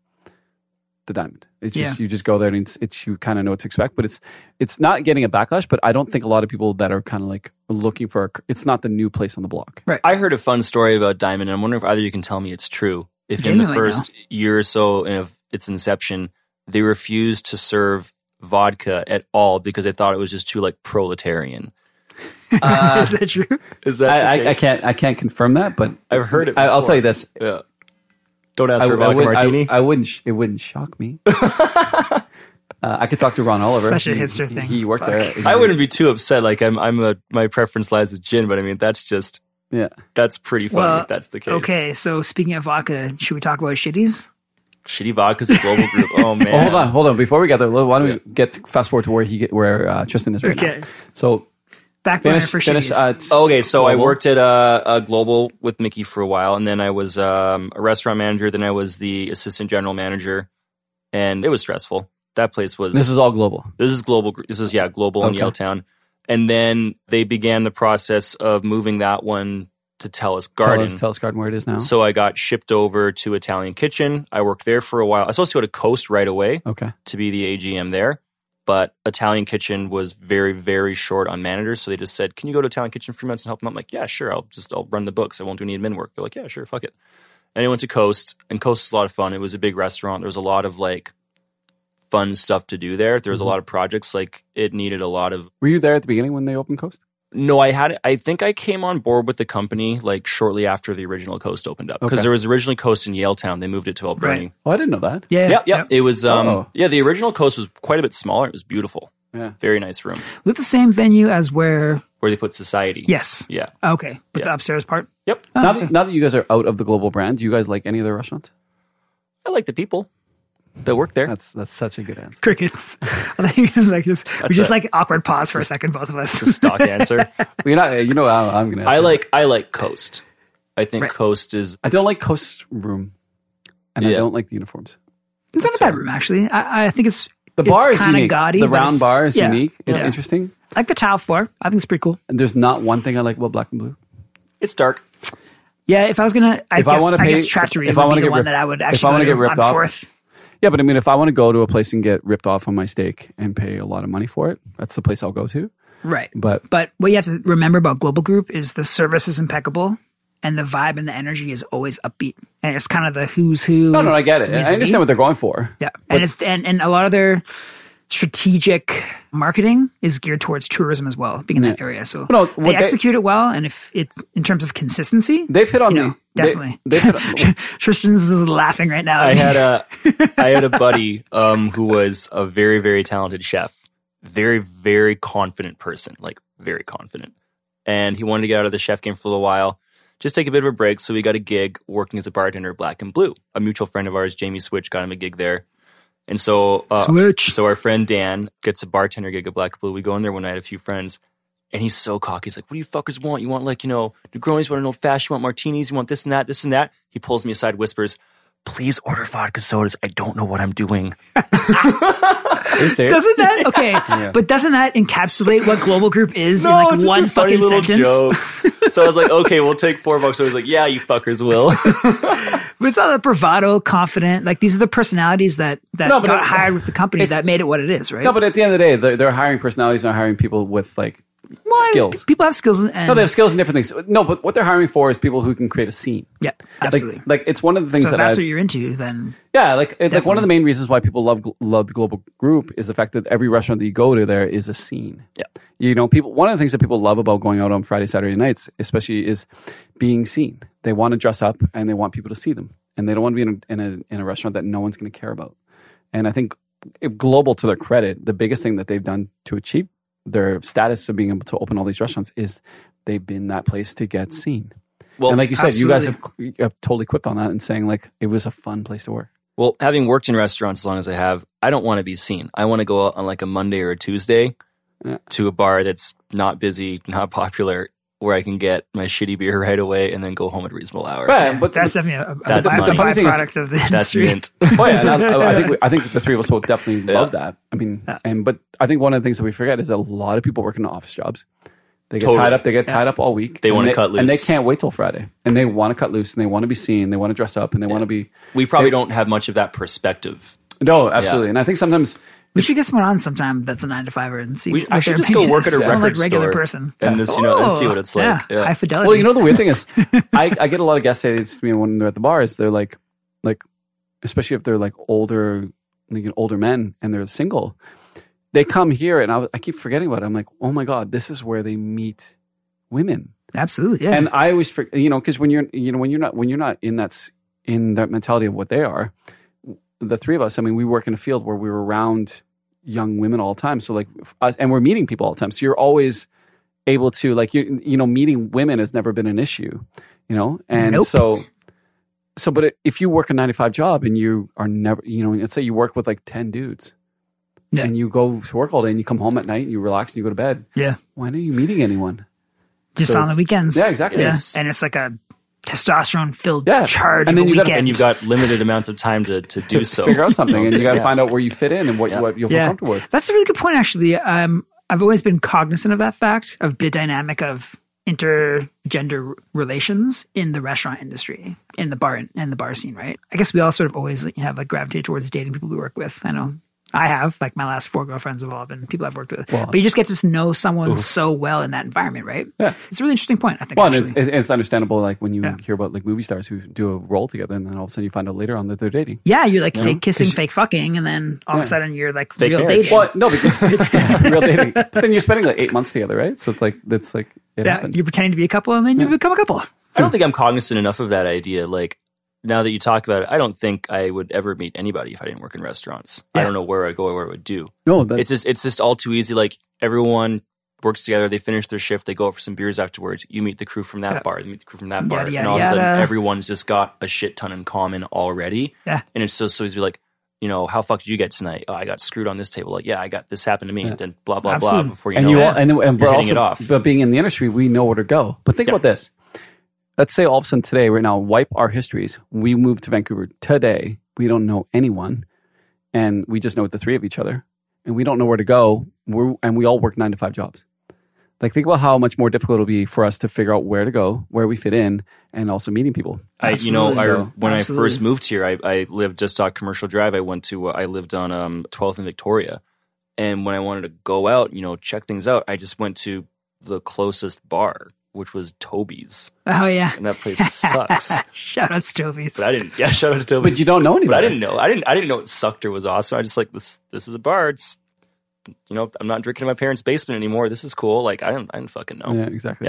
the Diamond. It's just Yeah. you just go there and it's, it's you kind of know what to expect, but it's it's not getting a backlash. But I don't think a lot of people that are kind of like looking for a, it's not the new place on the block. I heard a fun story about Diamond, and I'm wondering if either you can tell me it's true. If in the Genuinely first year or so of its inception, they refused to serve vodka at all because they thought it was just too like proletarian. Uh, Is that true? Is that I, the I, I case? can't I can't confirm that, but I've heard it. I, I'll before. tell you this. Yeah. Don't ask I, for a I vodka would, martini. I, I wouldn't. sh- It wouldn't shock me. uh, I could talk to Ron Oliver. Such a He- hipster he, thing. He worked Fuck. there. I wouldn't be too upset. Like I'm, I'm a my preference lies with gin, but I mean that's just Yeah. that's pretty funny Well, if that's the case. Okay, so speaking of vodka, should we talk about shitties? Shitty vodka's a global group. Oh man. Oh, hold on, hold on. Before we get there, why don't we get fast forward to where he get where uh, Tristan is right Okay. now? So Back burner finish, for finish. shitties. Uh, Okay, so I Global. worked at uh, a Global with Mickey for a while, and then I was um, a restaurant manager. Then I was the assistant general manager, and it was stressful. That place was. this is all global. This is global. This is yeah, global in Okay. Yaletown, and then they began the process of moving that one to Telus Garden. Tell us, tell us, Garden, where it is now. So I got shipped over to Italian Kitchen. I worked there for a while. I was supposed to go to Coast right away Okay. to be the A G M there, but Italian Kitchen was very, very short on managers. So they just said, "Can you go to Italian Kitchen for three months and help them?" I'm like, "Yeah, sure. I'll just I'll run the books. I won't do any admin work." They're like, "Yeah, sure. Fuck it." And I went to Coast, and Coast was a lot of fun. It was a big restaurant. There was a lot of like fun stuff to do there. There was Mm-hmm. a lot of projects. Like it needed a lot of. Were you there at the beginning when they opened Coast? No, I had. I think I came on board with the company like shortly after the original Coast opened up because Okay. there was originally Coast in Yaletown. They moved it to Alberni. Right. Oh, I didn't know that. Yeah. Yep, yep. It was. Um, Oh. Yeah, the original Coast was quite a bit smaller. It was beautiful. Yeah. Very nice room With the same venue as where. where they put Society. Yes. Yeah. Okay. With Yeah. the upstairs part. Yep. Oh, Now, okay. that, now that you guys are out of the global brand, do you guys like any of the restaurants? I like the people that work there. That's that's such a good answer. Crickets. I think like this. We That's just a- like awkward pause for a second, both of us. The stock answer. Well, you're not. You know, how I'm gonna. I answer. like. I like Coast. I think Right. Coast is. I don't like Coast room, and I Yeah. don't like the uniforms. It's not a bad room, actually. I, I think it's The it's bar is kinda unique. gaudy. the but round it's- bar is yeah. unique. It's Yeah. interesting. I like the tile floor. I think it's pretty cool. And there's not one thing I like about Black and Blue. It's dark. Yeah, if I was gonna, I If I guess, wanna I pay- guess Trattoria if I would wanna be the get one ripped- that I would if actually I wanna go get to ripped on off- Fourth. Yeah, but I mean, if I want to go to a place and get ripped off on my steak and pay a lot of money for it, that's the place I'll go to. Right. But But what you have to remember about Global Group is the service is impeccable and the vibe and the energy is always upbeat. And it's kind of the who's who. no, no, I get it. needs I to understand be. what they're going for. Yeah. And it's and, and a lot of their strategic marketing is geared towards tourism as well, being in that Yeah. area. So No, they what they- execute it well, and if it in terms of consistency, They've hit on you know, the they- definitely. They've hit, Tristan's is laughing right now. I had a. I had a buddy um, who was a very, very talented chef. Very, very confident person. Like very confident. And he wanted to get out of the chef game for a little while. Just take a bit of a break. So we got a gig working as a bartender at Black and Blue. A mutual friend of ours, Jamie Switch, got him a gig there. And so, uh, Switch. so our friend Dan gets a bartender gig at Black Blue. We go in there one night, a few friends, and he's so cocky. He's like, "What do you fuckers want? You want like, you know, Negronis, you want an old fashioned, you want martinis, you want this and that, this and that." He pulls me aside, whispers, "Please order vodka sodas. I don't know what I'm doing." Are you serious? Doesn't that okay? Yeah. But doesn't that encapsulate what Global Group is No, in like it's just one a funny fucking little sentence? joke. So I was like, "Okay, we'll take four bucks." So I was like, "Yeah, you fuckers will." But it's all that bravado, confident. Like these are the personalities that that No, but got it- hired with the company it's- that made it what it is, right? No, but at the end of the day, they're, they're hiring personalities, not hiring people with like Well, skills. People have skills, and No, they have skills in different things. No, but what they're hiring for is people who can create a scene. yeah, Like, absolutely. like it's one of the things so if that that's I've, what you're into, then yeah, like it, like one Definitely. of the main reasons why people love love the Global Group is the fact that every restaurant that you go to there is a scene. Yeah. You know, people. One of the things that people love about going out on Friday, Saturday nights, especially, is being seen. They want to dress up and they want people to see them, and they don't want to be in a in a, in a restaurant that no one's going to care about. And I think if Global, to their credit, the biggest thing that they've done to achieve their status of being able to open all these restaurants is they've been that place to get seen. Well, and like you said, you guys have, absolutely. you have totally quipped on that and saying like it was a fun place to work. Well, having worked in restaurants as long as I have, I don't want to be seen. I want to go out on like a Monday or a Tuesday Yeah. to a bar that's not busy, not popular, where I can get my shitty beer right away and then go home at a reasonable hour. Right, but that's definitely a, a, That's a, money. a The funny thing is- byproduct of the That's industry. mint. Oh yeah, and I, I think we, I think the three of us will definitely Yeah. love that. I mean, and but I think one of the things that we forget is that a lot of people work in office jobs. They get Totally. tied up. They get tied up all week. They and wanna cut and they loose. can't wait till Friday. And they want to cut loose, and they want to be seen. They want to dress up, and they want to be. We probably they- don't have much of that perspective. No, absolutely. And I think sometimes We should get someone on sometime that's a nine to fiver and see. We what I should their just go opinion work is. at a Sound record like regular store person, and just, you know, and see what it's like. Yeah, Yeah. high fidelity. Well, you know, the weird thing is, I, I get a lot of guests say this to me when they're at the bars. They're like, like, especially if they're like older, like you know, older men and they're single. They come here, and I, I keep forgetting about it. I'm like, oh my god, this is where they meet women. absolutely, yeah. And I always, for, you know, because when you're, you know, when you're not, when you're not in that, s- in that mentality of what they are, the three of us. I mean, we work in a field where we're around young women all the time. So like, us, and we're meeting people all the time. So you're always able to like, you, you know, meeting women has never been an issue, you know? And Nope. so, so, but it, if you work a nine to five job and you are never, you know, let's say you work with like ten dudes Yeah. and you go to work all day and you come home at night and you relax and you go to bed. yeah, Why aren't you meeting anyone? just so on the it's- weekends. Yeah, exactly. Yeah, Yes. and it's like a testosterone-filled Yeah. charge And of then a you gotta- weekend. And you've got limited amounts of time to, to do to so. figure out something, and you got to Yeah. find out where you fit in and what, Yeah. what you'll feel yeah, comfortable with. that's a really good point. Actually, um, I've always been cognizant of that fact of the dynamic of intergender relations in the restaurant industry, in the bar and the bar scene. Right? I guess we all sort of always have like gravitated towards dating people we work with. I know. I have, like my last four girlfriends have all been people I've worked with. Well- but you just get to know someone so well in that environment, right? Yeah. It's a really interesting point, I think, Well, and actually. it's, it's understandable, like when you Yeah. hear about like movie stars who do a role together, and then all of a sudden you find out later on that they're dating. yeah, you're like fake kissing, fake fucking, and then all of a Yeah. sudden you're like Fake real marriage. dating. Well, no, because real dating. But then you're spending like eight months together, right? So it's like that's like it yeah, happens. you're pretending to be a couple, and then you become a couple. I don't think I'm cognizant enough of that idea. Like, now that you talk about it, I don't think I would ever meet anybody if I didn't work in restaurants. I Yeah. don't know where I'd go or what I would do. No, that's, It's just it's just all too easy. Like, everyone works together, they finish their shift, they go out for some beers afterwards. You meet the crew from that Yeah. bar, you meet the crew from that bar, Yada, yada, and all of a sudden yada. everyone's just got a shit ton in common already. Yeah. And it's so so easy to be like, you know, how fuck did you get tonight? Oh, I got screwed on this table. Like, yeah, I got this happened to me, and blah blah Absolutely. blah. Before you and know you it, all, and, and you're but hitting also, it off. but being in the industry, we know where to go. But think Yeah. about this. Let's say all of a sudden today, right now, wipe our histories. We moved to Vancouver today. We don't know anyone, and we just know the three of each other, and we don't know where to go. We're, and we all work nine to five jobs. Like, think about how much more difficult it'll be for us to figure out where to go, where we fit in, and also meeting people. I, you know, I, Absolutely. when Absolutely. I first moved here, I, I lived just off Commercial Drive. I went to, uh, I lived on um, twelfth and Victoria. And when I wanted to go out, you know, check things out, I just went to the closest bar, which was Toby's. Oh yeah, And that place sucks. shout out to Toby's. But I didn't, yeah, shout out to Toby's. But you don't know anybody. But I didn't know. I didn't, I didn't know it sucked or was awesome. I just like, this, this is a bar. It's, you know, I'm not drinking in my parents' basement anymore. This is cool. Like, I didn't, I didn't fucking know. Yeah, exactly. Yeah.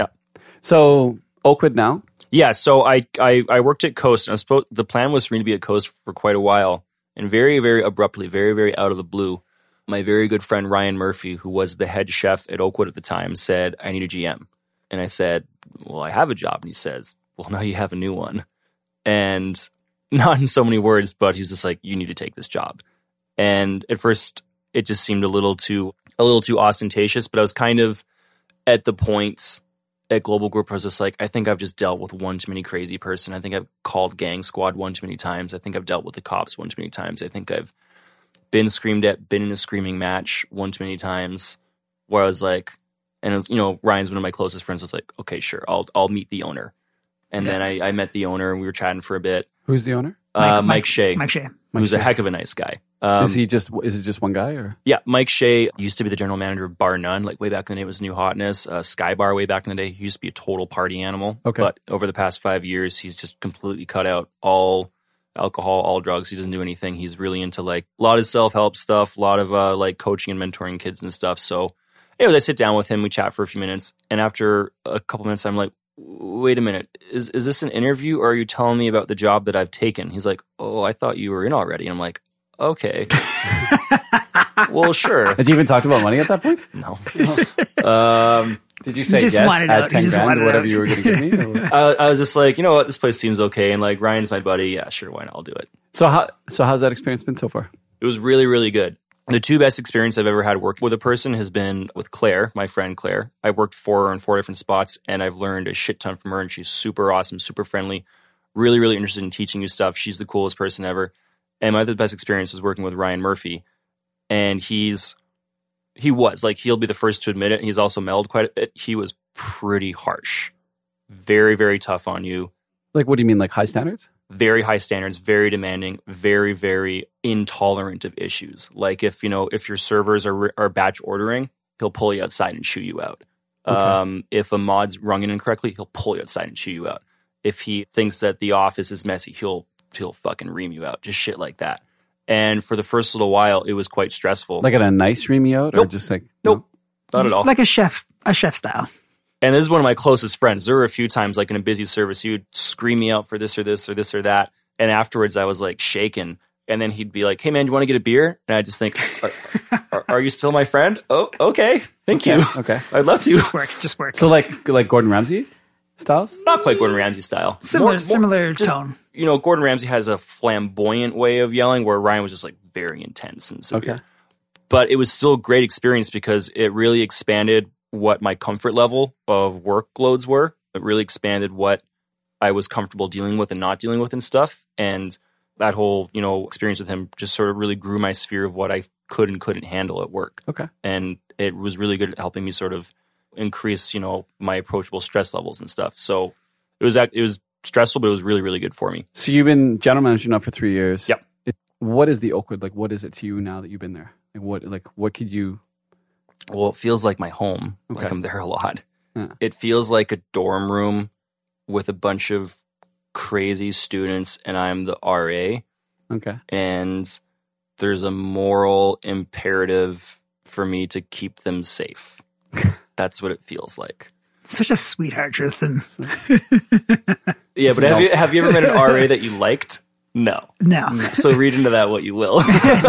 So Oakwood now. Yeah, so I, I, I worked at Coast, and I was supposed, the plan was for me to be at Coast for quite a while. And very, very abruptly, very, very out of the blue, my very good friend Ryan Murphy, who was the head chef at Oakwood at the time, said, I need a G M. And I said, well, I have a job. And he says, well, now you have a new one. And not in so many words, but he's just like, you need to take this job. And at first, it just seemed a little too a little too ostentatious. But I was kind of at the point at Global Group, I was just like, I think I've just dealt with one too many crazy person. I think I've called gang squad one too many times. I think I've dealt with the cops one too many times. I think I've been screamed at, been in a screaming match one too many times. Where I was like, and it was, you know, Ryan's one of my closest friends. Was like, okay, sure, I'll I'll meet the owner. And yeah. then I, I met the owner, and we were chatting for a bit. Who's the owner? Uh, Mike, Mike, Mike Shea. Mike Shea. Who's Mike a Shea. heck of a nice guy. Um, is he just? Is it just one guy or? Yeah, Mike Shea used to be the general manager of Bar None. Like way back in the day, it was New Hotness. Uh, Sky Bar way back in the day, he used to be a total party animal. Okay. But over the past five years, he's just completely cut out all alcohol, all drugs. He doesn't do anything. He's really into like a lot of self help stuff, a lot of uh, like coaching and mentoring kids and stuff. So, anyways, I sit down with him, we chat for a few minutes, and after a couple minutes, I'm like, wait a minute, is is this an interview or are you telling me about the job that I've taken? He's like, oh, I thought you were in already. And I'm like, okay. Well, sure. Had you even talked about money at that point? No. um, Did you say just yes wanted at out. ten You just grand wanted or whatever out. you were going to give me? Or- I, I was just like, you know what, this place seems okay. And like, Ryan's my buddy. Yeah, sure, why not? I'll do it. So how so how's that experience been so far? It was really, really good. The two best experiences I've ever had working with a person has been with Claire, my friend Claire. I've worked for her in four different spots, and I've learned a shit ton from her, and she's super awesome, super friendly, really, really interested in teaching you stuff. She's the coolest person ever. And my other best experience was working with Ryan Murphy, and he's, he was, like, he'll be the first to admit it. He's also melded quite a bit. He was pretty harsh, very, very tough on you. Like, what do you mean, like high standards? Very high standards, very demanding, very, very intolerant of issues. Like if, you know, if your servers are are batch ordering, he'll pull you outside and chew you out. Okay. Um, if a mod's rung in incorrectly, he'll pull you outside and chew you out. If he thinks that the office is messy, he'll he'll fucking ream you out. Just shit like that. And for the first little while, it was quite stressful. Like at a nice ream you out, or Nope. just like Nope, not at all. Like a chef, a chef style. And this is one of my closest friends. There were a few times, like in a busy service, he would scream me out for this or this or this or that. And afterwards, I was like shaken. And then he'd be like, "Hey, man, do you want to get a beer?" And I just think, are, are, are you still my friend? Oh, okay. Thank Okay, you. okay. I'd love to. Just works. Just works. So like like Gordon Ramsay styles? Not quite Gordon Ramsay style. Similar- More- more similar just, tone. You know, Gordon Ramsay has a flamboyant way of yelling, where Ryan was just like very intense and severe. Okay. But it was still a great experience because it really expanded what my comfort level of workloads were. It really expanded what I was comfortable dealing with and not dealing with and stuff. And that whole, you know, experience with him just sort of really grew my sphere of what I could and couldn't handle at work. Okay. And it was really good at helping me sort of increase, you know, my approachable stress levels and stuff. So it was it was stressful, but it was really, really good for me. So you've been general manager now for three years. Yep. It, what is the Oakwood like? What is it to you now that you've been there? Like what like what could you? Well, it feels like my home. Okay. Like I'm there a lot. Yeah. It feels like a dorm room with a bunch of crazy students, and I'm the R A. Okay. And there's a moral imperative for me to keep them safe. That's what it feels like. Such a sweetheart, Tristan. Yeah, but have you have you ever met an R A that you liked? No. No. So read into that what you will.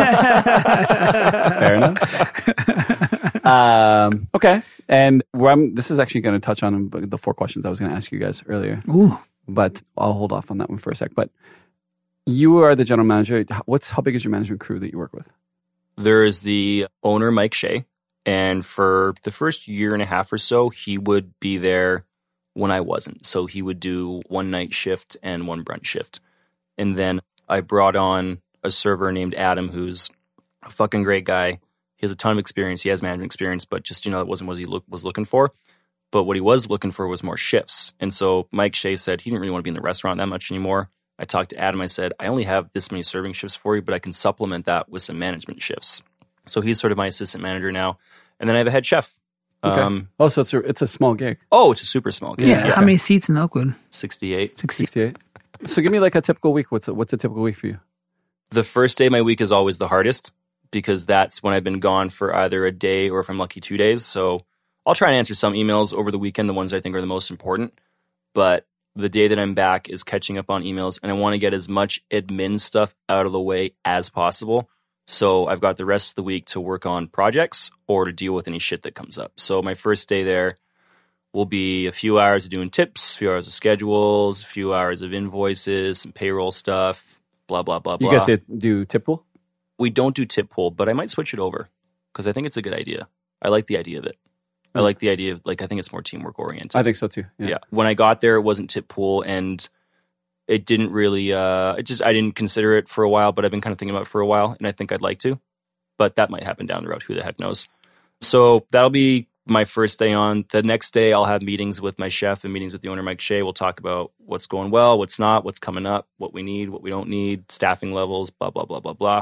Fair enough. um, okay. And where I'm, this is actually going to touch on the four questions I was going to ask you guys earlier, Ooh. but I'll hold off on that one for a sec. But you are the general manager. What's how big is your management crew that you work with? There is the owner, Mike Shea. And for the first year and a half or so, he would be there when I wasn't. So he would do one night shift and one brunch shift. And then I brought on a server named Adam, who's a fucking great guy. He has a ton of experience. He has management experience, but just, you know, that wasn't what he look, was looking for. But what he was looking for was more shifts. And so Mike Shea said he didn't really want to be in the restaurant that much anymore. I talked to Adam. I said, I only have this many serving shifts for you, but I can supplement that with some management shifts. So he's sort of my assistant manager now. And then I have a head chef. Okay. Um, Oh, so it's a, it's a small gig. oh, it's a super small gig. Yeah. How many seats in Oakwood? sixty-eight. sixty-eight. So give me like a typical week. What's a, what's a typical week for you? The first day of my week is always the hardest because that's when I've been gone for either a day or, if I'm lucky, two days. So I'll try and answer some emails over the weekend, the ones I think are the most important. But the day that I'm back is catching up on emails, and I want to get as much admin stuff out of the way as possible. So I've got the rest of the week to work on projects or to deal with any shit that comes up. So my first day there will be a few hours of doing tips, a few hours of schedules, a few hours of invoices, some payroll stuff, blah, blah, blah, blah. You guys did do tip pool? we don't do tip pool, but I might switch it over because I think it's a good idea. I like the idea of it. I like the idea of, like, I think it's more teamwork oriented. I think so too. Yeah. Yeah. When I got there, it wasn't tip pool, and it didn't really, uh, it just, I didn't consider it for a while, but I've been kind of thinking about it for a while, and I think I'd like to. But that might happen down the road. Who the heck knows? So that'll be my first day on. The next day, I'll have meetings with my chef and meetings with the owner, Mike Shea. We'll talk about what's going well, what's not, what's coming up, what we need, what we don't need, staffing levels, blah, blah, blah, blah, blah.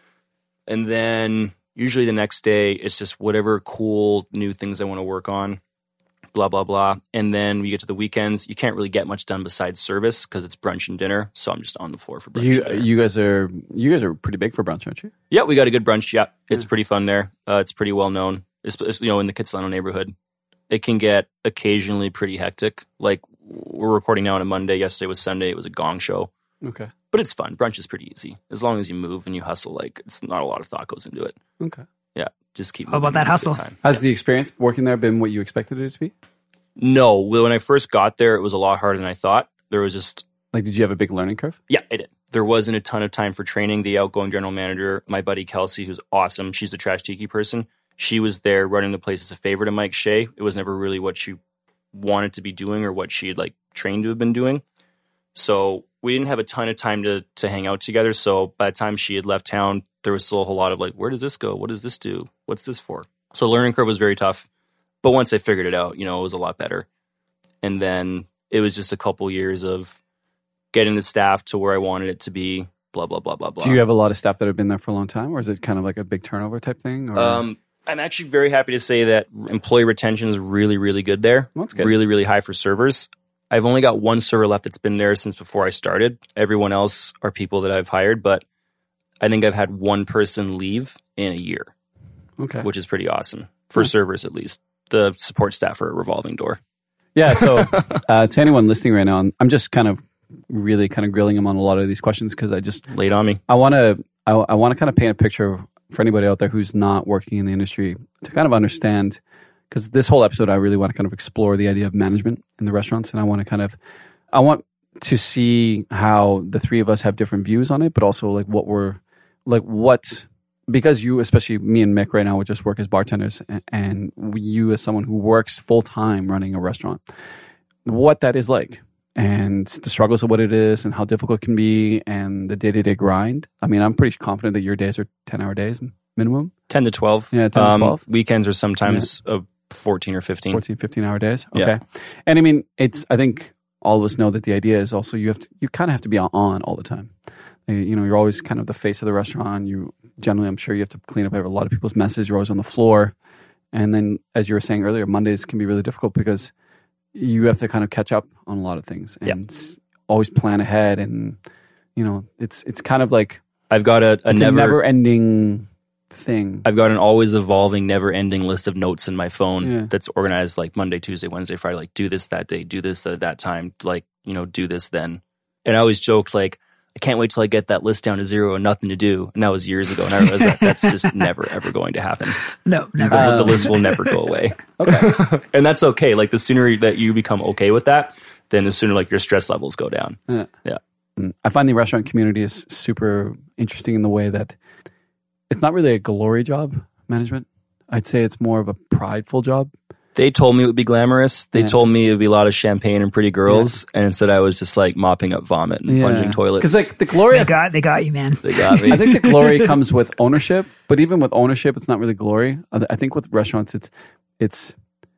And then usually the next day, it's just whatever cool new things I want to work on, blah, blah, blah. And then we get to the weekends. You can't really get much done besides service because it's brunch and dinner. So I'm just on the floor for brunch. You and dinner. you guys are you guys are pretty big for brunch, aren't you? Yeah, we got a good brunch. Yeah, it's Yeah. pretty fun there. Uh, it's pretty well known. It's, it's, you know, in the Kitsilano neighborhood. It can get occasionally pretty hectic. Like, we're recording now on a Monday. Yesterday was Sunday. It was a gong show. Okay. But it's fun. Brunch is pretty easy. As long as you move and you hustle, like, it's not a lot of thought goes into it. Okay. Yeah, just keep How about moving. that It's a good hustle? time. Has the experience working there been what you expected it to be? No, well, when I first got there, it was a lot harder than I thought. There was just, Like, did you have a big learning curve? yeah, I did. There wasn't a ton of time for training. The outgoing general manager, my buddy Kelsey, who's awesome, she's the trash tiki person. She was there running the place as a favor to Mike Shea. It was never really what she wanted to be doing or what she had, like, trained to have been doing. So we didn't have a ton of time to to hang out together. So by the time she had left town, there was still a whole lot of like, where does this go? What does this do? What's this for? So learning curve was very tough. But once I figured it out, you know, it was a lot better. And then it was just a couple years of getting the staff to where I wanted it to be, blah, blah, blah, blah, blah. Do you have a lot of staff that have been there for a long time, or is it kind of like a big turnover type thing? Or? Um, I'm actually very happy to say that employee retention is really, really good there. Well, that's good. Really, really high for servers. I've only got one server left that's been there since before I started. Everyone else are people that I've hired, but I think I've had one person leave in a year, Okay. which is pretty awesome for servers at least. The support staff are a revolving door. Yeah. So uh, to anyone listening right now, I'm just kind of really kind of grilling them on a lot of these questions because I just Laid on me. I want to I, I want to kind of paint a picture for anybody out there who's not working in the industry to kind of understand. Because this whole episode, I really want to kind of explore the idea of management in the restaurants, and I want to kind of, I want to see how the three of us have different views on it, but also like what we're, like what, because you, especially me and Mick right now, we just work as bartenders, and, and you as someone who works full time running a restaurant, what that is like, and the struggles of what it is, and how difficult it can be, and the day to day grind. I mean, I'm pretty confident that your days are ten hour days minimum, ten to twelve. Yeah, ten to twelve. Weekends are sometimes uh, fourteen or fifteen. fourteen, fifteen hour days. Okay. Yeah. And I mean, it's, I think all of us know that the idea is also you have to, you kind of have to be on, on all the time. Uh, You know, you're always kind of the face of the restaurant. You generally, I'm sure you have to clean up a lot of people's messes. You're always on the floor. And then, as you were saying earlier, Mondays can be really difficult because you have to kind of catch up on a lot of things and s- always plan ahead. And, you know, it's, it's kind of like I've got a, a it's never, a never ending thing. I've got an always evolving, never ending list of notes in my phone Yeah. that's organized like Monday, Tuesday, Wednesday, Friday, like do this that day, do this at that time, like, you know, do this then. And I always joked like, I can't wait till I get that list down to zero and nothing to do. And that was years ago. And I realized that that's just never, ever going to happen. No, never. The, the list will never go away. Okay. And that's okay. Like the sooner that you become okay with that, then the sooner like your stress levels go down. Yeah. Yeah. I find the restaurant community is super interesting in the way that it's not really a glory job, management. I'd say it's more of a prideful job. They told me it would be glamorous. They Yeah. told me it would be a lot of champagne and pretty girls. And instead I was just like mopping up vomit and plunging toilets. Because like the glory, they got they got you, man. they got me. I think the glory comes with ownership. But even with ownership, it's not really glory. I I think with restaurants, it's it's.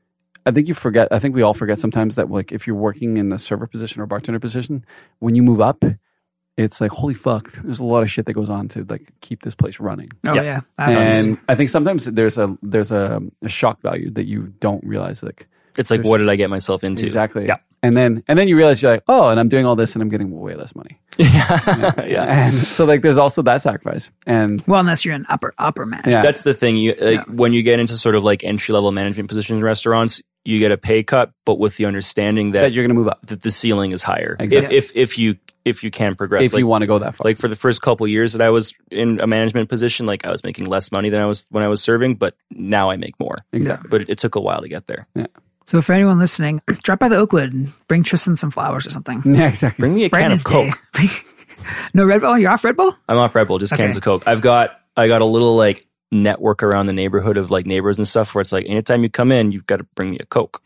I think you forget. I think we all forget sometimes that like if you're working in the server position or bartender position, when you move up, it's like holy fuck. There's a lot of shit that goes on to like keep this place running. Oh Yeah. yeah, absolutely. And I think sometimes there's a there's a, a shock value that you don't realize. Like It's like, There's- what did I get myself into? exactly, Yeah. And then and then you realize you're like, oh, and I'm doing all this and I'm getting way less money. yeah. yeah. And so like there's also that sacrifice. And Well, unless you're an upper upper management. yeah, That's the thing. You like, when you get into sort of like entry level management positions in restaurants, you get a pay cut, but with the understanding that, that you're going to move up that the ceiling is higher. Exactly. If, if if you if you can progress, if like, you want to go that far. like for the first couple years that I was in a management position, like I was making less money than I was when I was serving, but now I make more. Exactly. But it, it took a while to get there. Yeah. So for anyone listening, drop by the Oakwood and bring Tristan some flowers or something. Yeah, exactly. Bring me a Right in can of his day. Coke. No Red Bull? You're off Red Bull? I'm off Red Bull, just cans Okay. of Coke. I've got I got a little like network around the neighborhood of like neighbors and stuff where it's like, anytime you come in, you've got to bring me a Coke.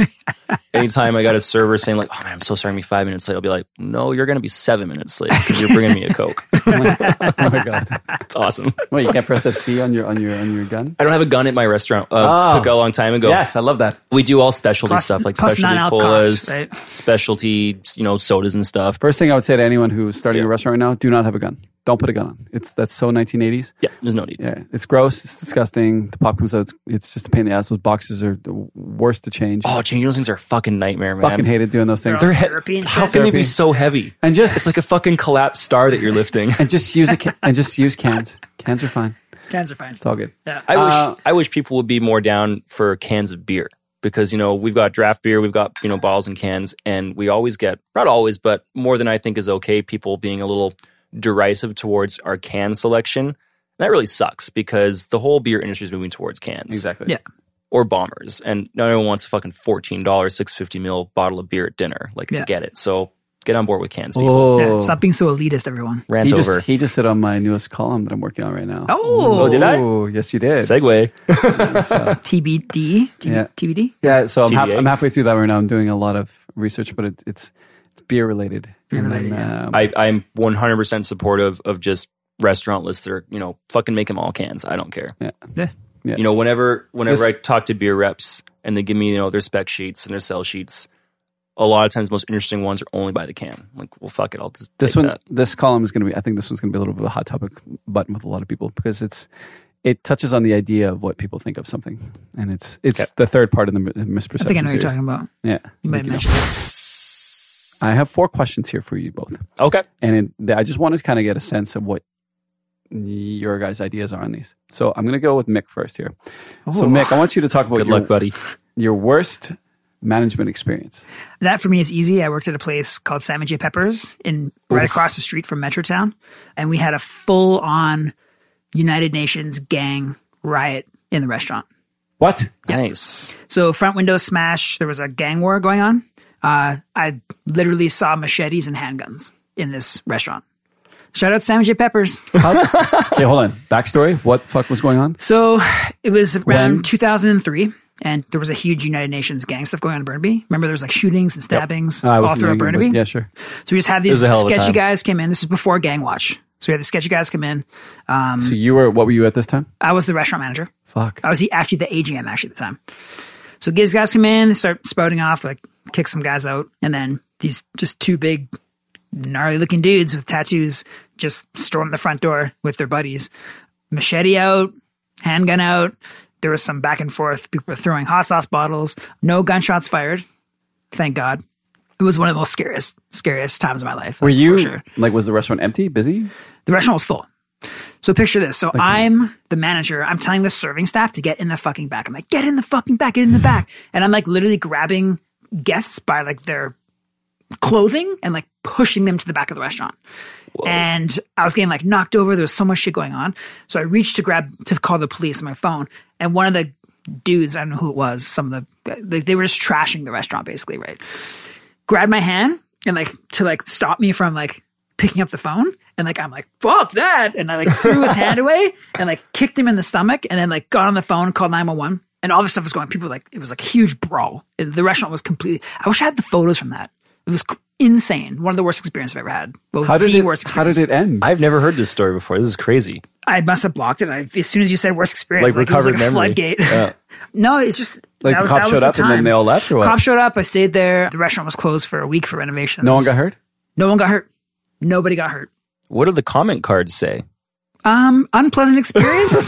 Anytime I got a server saying like, oh man, I'm so sorry, I'm gonna be five minutes late. I'll be like, no, you're going to be seven minutes late because you're bringing me a Coke. Oh my God. It's awesome. Wait, you can't press that C on your on your on your gun? I don't have a gun at my restaurant. Uh, Oh. Took a long time ago. Yes, I love that. We do all specialty Plus- stuff like plus specialty non-alc colas, costs, right? specialty, you know, sodas and stuff. First thing I would say to anyone who's starting Yeah. a restaurant right now, do not have a gun. Don't put a gun on. It's that's so nineteen eighties. Yeah, there's no need. Yeah, it's gross. It's disgusting. The pop comes out. It's, it's just a pain in the ass. Those boxes are the worst to change. Oh, changing those things are a fucking nightmare, man. Fucking hated doing those things. They're all he- syrupy and How shit. can they be Syrupy. so heavy? And just It's like a fucking collapsed star that you're lifting. and just use a ca- and just use cans. Cans are fine. Cans are fine. It's all good. Yeah. I wish Uh, I wish people would be more down for cans of beer because you know we've got draft beer, we've got you know bottles and cans, and we always get not always, but more than I think is okay. People being a little derisive towards our can selection. That really sucks because the whole beer industry is moving towards cans, Exactly. Yeah. or bombers, and no one wants a fucking fourteen dollars, six fifty mil bottle of beer at dinner. Like, Yeah. I get it. So get on board with cans, people. Oh, Yeah, stop being so elitist, everyone. Rant he just over. he just hit on my newest column that I'm working on right now. Oh, Oh, did I? Oh, yes, you did. Segue. So, T B D? T B- Yeah. T B D? yeah, so I'm, half, T B A. I'm halfway through that right now. I'm doing a lot of research, but it, it's it's beer related. Beer And related, yeah. um, I, I'm one hundred percent supportive of just restaurant lists that are, you know, fucking make them all cans. I don't care. yeah. Yeah. Yeah. You know, whenever whenever This- I talk to beer reps and they give me, you know, their spec sheets and their sell sheets, a lot of times the most interesting ones are only by the can. I'm like, well, fuck it. I'll just This take one, that. this column is going to be. I think this one's going to be a little bit of a hot topic button with a lot of people because it's it touches on the idea of what people think of something, and it's it's Okay. the third part of the mi- misperception. I think I know what you're series. talking about. Yeah, You might Thank mention it. I have four questions here for you both, Okay. and it, I just wanted to kind of get a sense of what your guys' ideas are on these. So I'm going to go with Mick first here. So Ooh. Mick, I want you to talk about Good your, luck, buddy. your worst management experience. That for me is easy. I worked at a place called Sammy J. Peppers in right across the street from Metrotown, and we had a full on United Nations gang riot in the restaurant. What? Nice. So front window smash. There was a gang war going on. Uh, I literally saw machetes and handguns in this restaurant. Shout out Sammy J. Peppers. Okay, hold on. Backstory. What the fuck was going on? So it was around When? two thousand three, and there was a huge United Nations gang stuff going on in Burnaby. Remember, there was like shootings and stabbings I all wasn't throughout doing it, Burnaby. but yeah, sure. So we just had It these was a hell of a sketchy time. guys come in. This is before Gang Watch. So we had the sketchy guys come in. So you were, what were you at this time? I was the restaurant manager. Fuck. I was the, actually the A G M actually at the time. So these guys come in, they start spouting off, like kick some guys out, and then these just two big gnarly looking dudes with tattoos just storm the front door with their buddies. Machete out, handgun out. There was some back and forth. People were throwing hot sauce bottles. No gunshots fired. Thank God. It was one of the most scariest, scariest times of my life. Were like, you, for sure. like, was the restaurant empty, busy? The restaurant was full. So picture this. So I'm the manager. I'm telling the serving staff to get in the fucking back. I'm like, get in the fucking back, get in the back. And I'm like literally grabbing guests by like their clothing and like pushing them to the back of the restaurant. And I was getting like knocked over. There was so much shit going on. So I reached to grab to call the police on my phone. And one of the dudes, I don't know who it was, some of the, they, they were just trashing the restaurant basically, right? Grabbed my hand and like to like stop me from like picking up the phone. And like, I'm like, fuck that. And I like threw his hand away and like kicked him in the stomach and then like got on the phone, called nine one one. And all this stuff was going, people were like, it was like a huge brawl. The restaurant was completely, I wish I had the photos from that. It was insane. One of the worst experiences I've ever had. Well, How did the it, worst how did experience. it end? I've never heard this story before. This is crazy. I must have blocked it. I, as soon as you said worst experience, Like like, it was like recovered a memory. floodgate. Yeah. No, it's just Like that the was- cops that was showed the up and then time. they all left or what? Cops showed up. I stayed there. The restaurant was closed for a week for renovations. No one got hurt? No one got hurt. Nobody got hurt. What do the comment cards say? Um, unpleasant experience.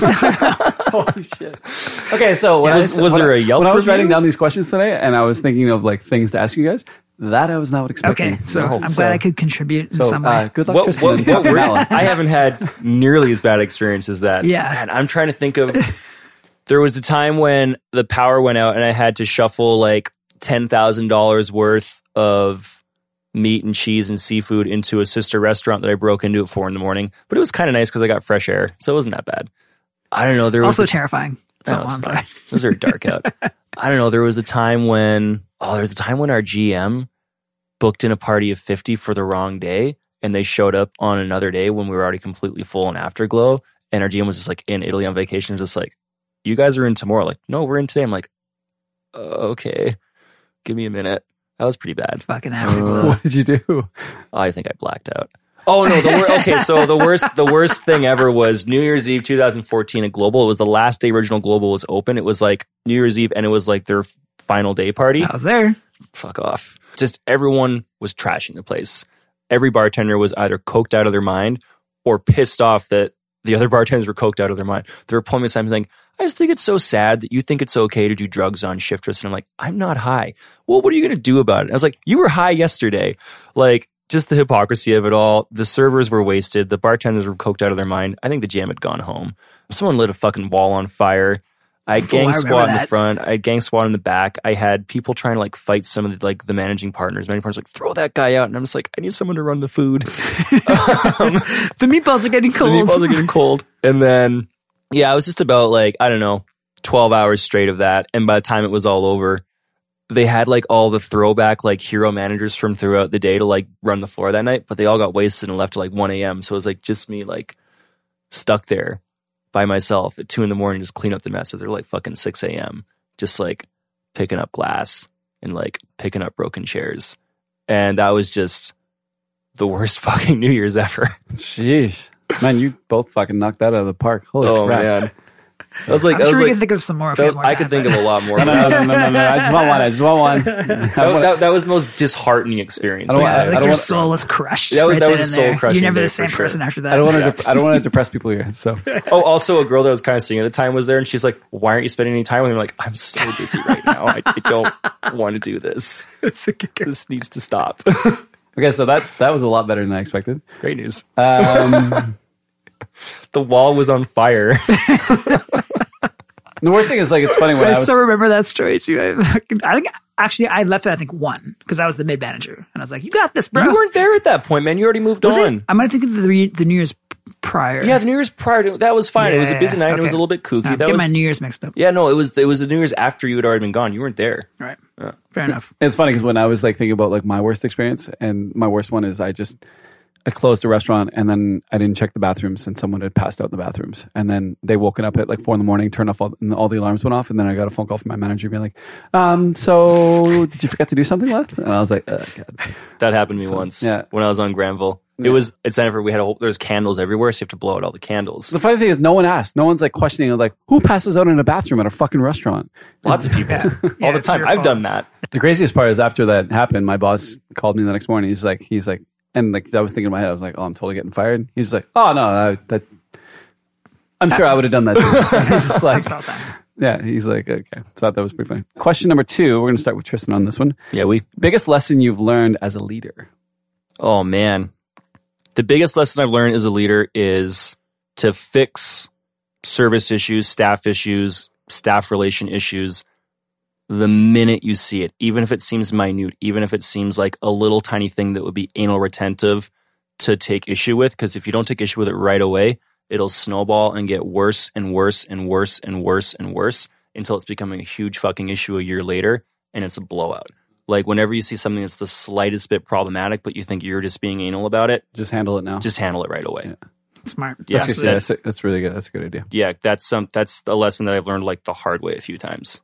Holy shit. Okay, so when Was- I, was when there I- a Yelp when I was review? writing down these questions today and I was thinking of like things to ask you guys, that I was not expecting. Okay, so No. I'm glad I could contribute in So, some way. uh, good luck, What, Tristan. what, and what were, Alan. I haven't had nearly as bad experience as that. Yeah. Man, I'm trying to think of. There was a time when the power went out and I had to shuffle like ten thousand dollars worth of meat and cheese and seafood into a sister restaurant that I broke into at four in the morning. But it was kind of nice because I got fresh air, so it wasn't that bad. I don't know. There was also a- terrifying. Oh, So it's on, fine. sorry. It was very dark out. I don't know. There was a time when oh, there was a time when our G M booked in a party of fifty for the wrong day, and they showed up on another day when we were already completely full in Afterglow, and our G M was just like in Italy on vacation, just like, you guys are in tomorrow. Like, no, we're in today. I'm like, uh, okay, give me a minute. That was pretty bad. Fucking Afterglow. Uh, what did you do? Oh, I think I blacked out. Oh no, the wor- okay. So the worst, the worst thing ever was New Year's Eve, twenty fourteen at Global. It was the last day Original Global was open. It was like New Year's Eve, and it was like their final day party. I was there. Fuck off. Just everyone was trashing the place. Every bartender was either coked out of their mind or pissed off that the other bartenders were coked out of their mind. They were pulling me aside and saying, I just think it's so sad that you think it's okay to do drugs on shift. And I'm like, I'm not high. Well, what are you going to do about it? And I was like, you were high yesterday. Like, just the hypocrisy of it all. The servers were wasted. The bartenders were coked out of their mind. I think the jam had gone home. Someone lit a fucking wall on fire. I had gang I squad in that. the front. I had gang squad in the back. I had people trying to like fight some of the, like the managing partners. Managing partners like, throw that guy out. And I'm just like, I need someone to run the food. um, The meatballs are getting cold. The meatballs are getting cold. And then, yeah, it was just about like, I don't know, twelve hours straight of that. And by the time it was all over, they had like all the throwback like hero managers from throughout the day to like run the floor that night, but they all got wasted and left at like one a.m. So it was like just me like stuck there by myself at two in the morning, just clean up the messes. They're like fucking six a.m. just like picking up glass and like picking up broken chairs. And that was just the worst fucking New Year's ever. Sheesh. Man, you both fucking knocked that out of the park. Holy Oh crap. man. I was like, I'm I was sure we like, can think of some more if that we was- have more I time, could think but- of a lot more. No, no, no, no, no, no. I just want one. I just want one. That, was, that, that was the most disheartening experience. I don't I want- had. I like don't your want- soul was crushed. That was- right that then was a and there. soul-crushing You're never day the for same sure. person after that. I don't want Yeah. to. I don't want to depress people here. So Oh, also a girl that was kind of singing at the time was there, and she's like, "Why aren't you spending any time with me?" I'm like, "I'm so busy right now. I, I don't want to do this. This needs to stop." okay, so that that was a lot better than I expected. Great news. Um, The wall was on fire. the worst thing is like it's funny when I I was. still remember that story too. I, fucking- I think actually I left it. I think one because I was the mid manager, and I was like, "You got this, bro." You weren't there at that point, man. You already moved Was on. it? I might think of the re- the New Year's prior. Yeah, the New Year's prior to that was fine. it was a Yeah, busy night. and It was okay. a little bit kooky. I that get was my New Year's mixed up. yeah. No, it was it was the New Year's after you had already been gone. You weren't there. Right. Fair enough. It's funny because when I was like thinking about like my worst experience, and my worst one is I just I closed a restaurant and then I didn't check the bathrooms, and someone had passed out in the bathrooms, and then they woken up at like four in the morning, turned off all, and all the alarms went off, and then I got a phone call from my manager being like, um, "So did you forget to do something left?" And I was like, oh, God. That happened to me So, once. yeah. When I was on Granville, it was it's Jennifer. We had a whole, there's candles everywhere, so you have to blow out all the candles. The funny thing is, no one asked. No one's like questioning like who passes out in a bathroom at a fucking restaurant. Lots of people Yeah. all Yeah, the it's time. your I've fault. done that. The craziest part is after that happened, my boss called me the next morning. He's like, he's like, and like I was thinking in my head, I was like, oh, I'm totally getting fired. He's like, oh no, I, that I'm sure I would have done that too. He's just like, It's all time. yeah. He's like, okay. So that was pretty funny. Question number two. We're gonna start with Tristan on this one. Yeah, we. Biggest lesson you've learned as a leader. Oh man, the biggest lesson I've learned as a leader is to fix service issues, staff issues, staff relation issues the minute you see it, even if it seems minute, even if it seems like a little tiny thing that would be anal retentive to take issue with. Because if you don't take issue with it right away, it'll snowball and get worse and worse and worse and worse and worse until it's becoming a huge fucking issue a year later and it's a blowout. Like whenever you see something that's the slightest bit problematic, but you think you're just being anal about it, Just handle it now. just handle it right away. Yeah. Smart. Yeah, that's, so yeah, that's- that's, that's really good. That's a good idea. Yeah, that's some that's a lesson that I've learned like the hard way a few times.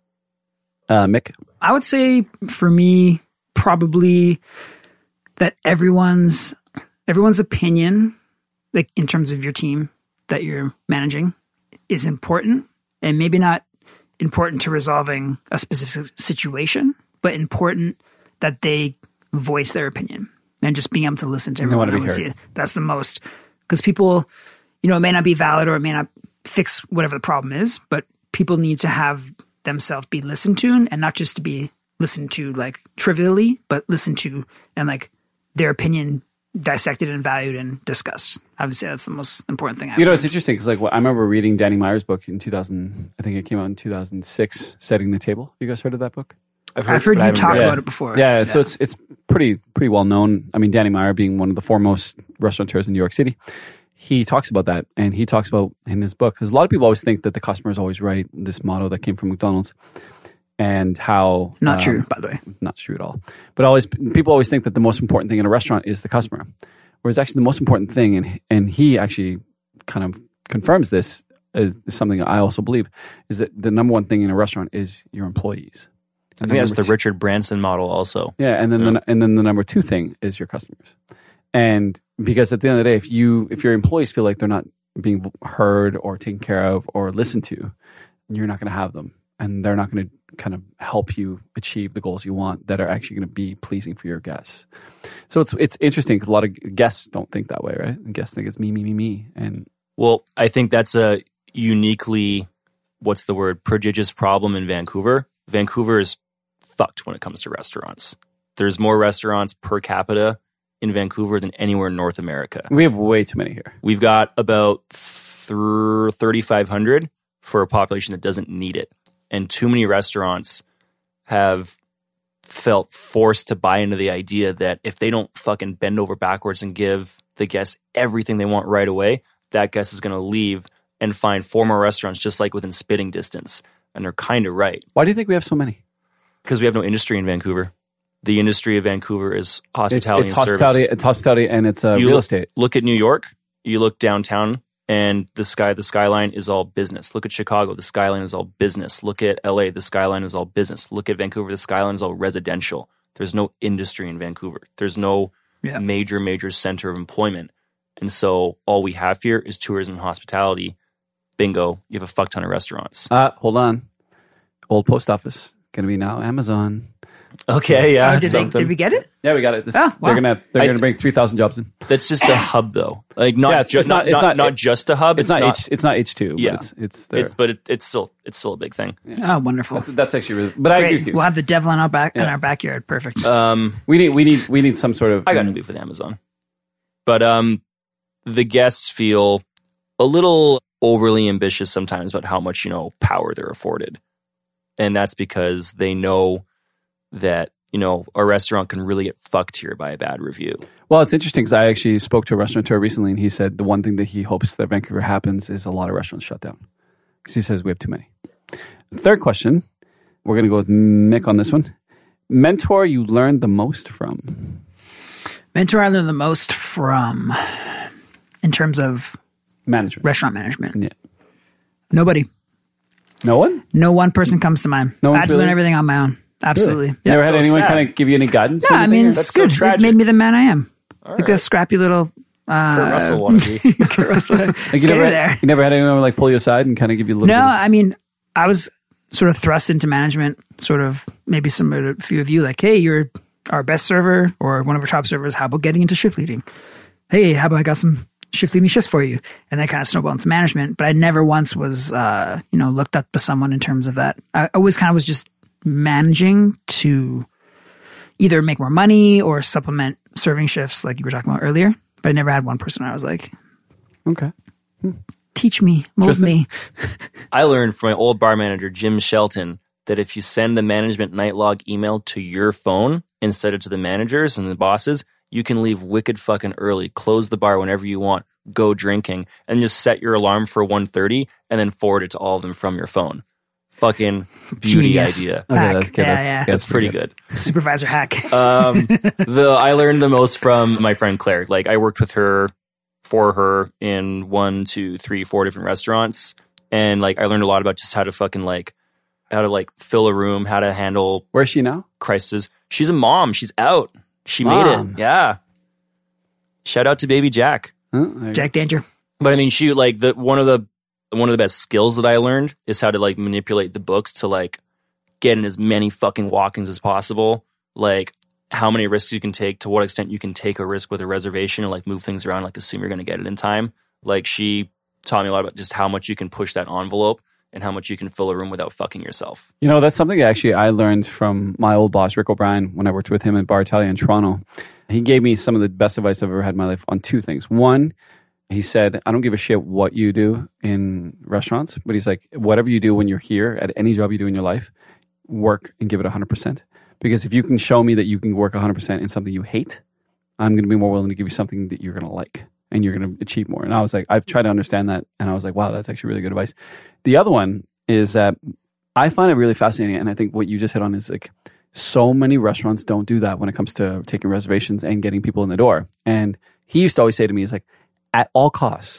Uh, Mick, I would say for me, probably that everyone's everyone's opinion, like in terms of your team that you're managing, is important, and maybe not important to resolving a specific situation, but important that they voice their opinion and just being able to listen to They want everyone. to be I would heard. say that's the most, because people, you know, it may not be valid or it may not fix whatever the problem is, but people need to have themselves be listened to, and not just to be listened to like trivially, but listened to and like their opinion dissected and valued and discussed. I would say that's the most important thing. I've you know, it's learned. interesting because like I remember reading Danny Meyer's book in two thousand. I think it came out in two thousand six. Setting the Table. You guys heard of that book? I've heard but I you haven't talk read about Yeah. it before. Yeah, so it's it's pretty pretty well known. I mean, Danny Meyer being one of the foremost restaurateurs in New York City, he talks about that, and he talks about in his book because a lot of people always think that the customer is always right. This motto that came from McDonald's, and how Not um, true, by the way. not true at all. But always people always think that the most important thing in a restaurant is the customer, whereas actually the most important thing, and and he actually kind of confirms this is, is something I also believe, is that the number one thing in a restaurant is your employees. I think that's the two, Richard Branson model also. Yeah, and then yeah. The, and then the number two thing is your customers. And because at the end of the day, if you if your employees feel like they're not being heard or taken care of or listened to, you're not going to have them, and they're not going to kind of help you achieve the goals you want that are actually going to be pleasing for your guests. So it's it's interesting because a lot of guests don't think that way, right? And guests think it's me, me, me, me. And well, I think that's a uniquely, what's the word, prodigious problem in Vancouver. Vancouver is fucked when it comes to restaurants. There's more restaurants per capita in Vancouver than anywhere in North America. We have way too many here. We've got about thirty-five hundred for a population that doesn't need it. And too many restaurants have felt forced to buy into the idea that if they don't fucking bend over backwards and give the guests everything they want right away, that guest is going to leave and find four more restaurants just like within spitting distance. And they're kind of right. Why do you think we have so many? Because we have no industry in Vancouver. The industry of Vancouver is hospitality it's, it's and hospitality, service. It's hospitality and it's uh, real look, estate. Look at New York. You look downtown and the sky, the skyline is all business. Look at Chicago. The skyline is all business. Look at L A. The skyline is all business. Look at Vancouver. The skyline is all residential. There's no industry in Vancouver. There's no yeah. major, major center of employment. And so all we have here is tourism and hospitality. Bingo. You have a fuck ton of restaurants. Uh, hold on. Old post office. Going to be now Amazon. Okay, yeah. Oh, did, they, did we get it? Yeah, we got it. This, oh, wow. They're gonna they're gonna bring three thousand jobs in. That's just a hub, though. Like not yeah, it's, just it's not, not, it's not, not, not it, just a hub. It's, it's not not H. It's not H two. Yeah, but it's it's, it's but it, it's still it's still a big thing. Yeah. Oh, wonderful. That's, that's actually really. But Great. I agree with you. We'll have the devil in our back yeah. in our backyard. Perfect. Um, we need we need we need some sort of. I got no beef with Amazon, but um, the guests feel a little overly ambitious sometimes about how much you know power they're afforded, and that's because they know that. You know, a restaurant can really get fucked here by a bad review. Well, it's interesting because I actually spoke to a restaurateur recently and he said the one thing that he hopes that Vancouver happens is a lot of restaurants shut down. Because he says we have too many. Third question, we're going to go with Mick on this one. Mentor you learned the most from? Mentor I learned the most from in terms of management, restaurant management. Yeah. Nobody. No one? No one person comes to mind. No I had to really? learn everything on my own. Absolutely. Really? Yeah, Never had so anyone sad. kind of give you any guidance? No, I mean, it's That's good. so it made me the man I am. All like right. a scrappy little... Uh, Kurt Russell wannabe. Kurt Russell. like you, never had, there. you never had anyone like pull you aside and kind of give you a little No, bit of, I mean, I was sort of thrust into management, sort of maybe some a few of you like, hey, you're our best server or one of our top servers. How about getting into shift leading? Hey, how about I got some shift leading shifts for you? And that kind of snowballed into management. But I never once was, uh, you know, looked up to someone in terms of that. I always kind of was just managing to either make more money or supplement serving shifts like you were talking about earlier. But I never had one person I was like, okay, hmm. teach me, mold me. I learned from my old bar manager, Jim Shelton, that if you send the management night log email to your phone instead of to the managers and the bosses, you can leave wicked fucking early, close the bar whenever you want, go drinking, and just set your alarm for one thirty and then forward it to all of them from your phone. Fucking beauty Genius. idea. Hack. Okay, that's, okay, yeah, that's, yeah. That's, that's pretty good. good. Supervisor hack. Um, the I learned the most from my friend Claire. Like I worked with her for her in one, two, three, four different restaurants, and like I learned a lot about just how to fucking like how to like fill a room, how to handle. Where's she now? Crisis. She's a mom. She's out. She Mom. made it. Yeah. Shout out to baby Jack. Oh, Jack Danger. But I mean, she like the one of the one of the best skills that I learned is how to like manipulate the books to like get in as many fucking walk-ins as possible. Like how many risks you can take, to what extent you can take a risk with a reservation and like move things around, like assume you're going to get it in time. Like she taught me a lot about just how much you can push that envelope and how much you can fill a room without fucking yourself. You know, that's something actually I learned from my old boss, Rick O'Brien, when I worked with him at Bar Italia in Toronto. He gave me some of the best advice I've ever had in my life on two things. One, he said, I don't give a shit what you do in restaurants, but he's like, whatever you do when you're here, at any job you do in your life, work and give it one hundred percent. Because if you can show me that you can work one hundred percent in something you hate, I'm going to be more willing to give you something that you're going to like and you're going to achieve more. And I was like, I've tried to understand that. And I was like, wow, that's actually really good advice. The other one is that I find it really fascinating. And I think what you just hit on is like, so many restaurants don't do that when it comes to taking reservations and getting people in the door. And he used to always say to me, he's like, at all costs,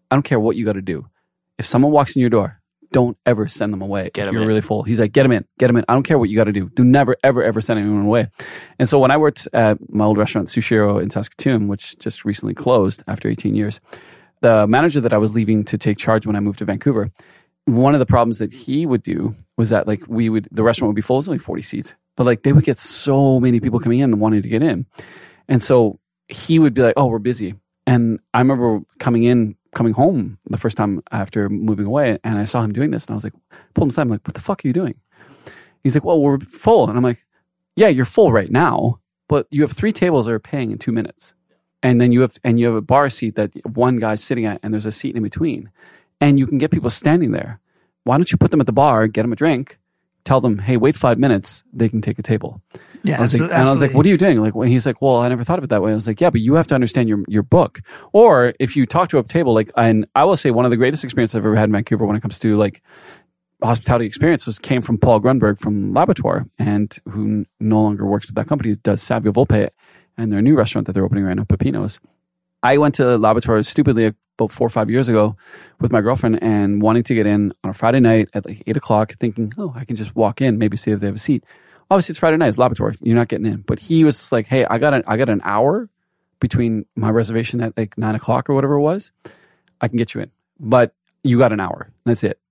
I don't care what you got to do. If someone walks in your door, don't ever send them away Get if them you're in. really full. He's like, get them in, get them in. I don't care what you got to do. Do never, ever, ever send anyone away. And so when I worked at my old restaurant, Sushiro in Saskatoon, which just recently closed after eighteen years, the manager that I was leaving to take charge when I moved to Vancouver, one of the problems that he would do was that like we would, the restaurant would be full, it was only forty seats, but like they would get so many people coming in and wanting to get in. And so he would be like, oh, we're busy. And I remember coming in, coming home the first time after moving away, and I saw him doing this, and I was like, pulled him aside, I'm like, what the fuck are you doing? He's like, well, we're full. And I'm like, yeah, you're full right now, but you have three tables that are paying in two minutes. And then you have, and you have a bar seat that one guy's sitting at, and there's a seat in between. And you can get people standing there. Why don't you put them at the bar, get them a drink, tell them, hey, wait five minutes, they can take a table. Yeah, I was like, absolutely. and I was like, what are you doing? Like, well, he's like, well, I never thought of it that way. I was like, yeah, but you have to understand your your book. Or if you talk to a table, like, and I will say one of the greatest experiences I've ever had in Vancouver when it comes to like hospitality experiences came from Paul Grunberg from Laboratoire, and who n- no longer works with that company, does Savio Volpe and their new restaurant that they're opening right now, Pepino's. I went to Laboratoire stupidly about four or five years ago with my girlfriend and wanting to get in on a Friday night at like eight o'clock, thinking, oh, I can just walk in, maybe see if they have a seat. Obviously, it's Friday night. It's Laboratoire. You're not getting in. But he was like, hey, I got an, I got an hour between my reservation at like nine o'clock or whatever it was. I can get you in. But you got an hour. That's it.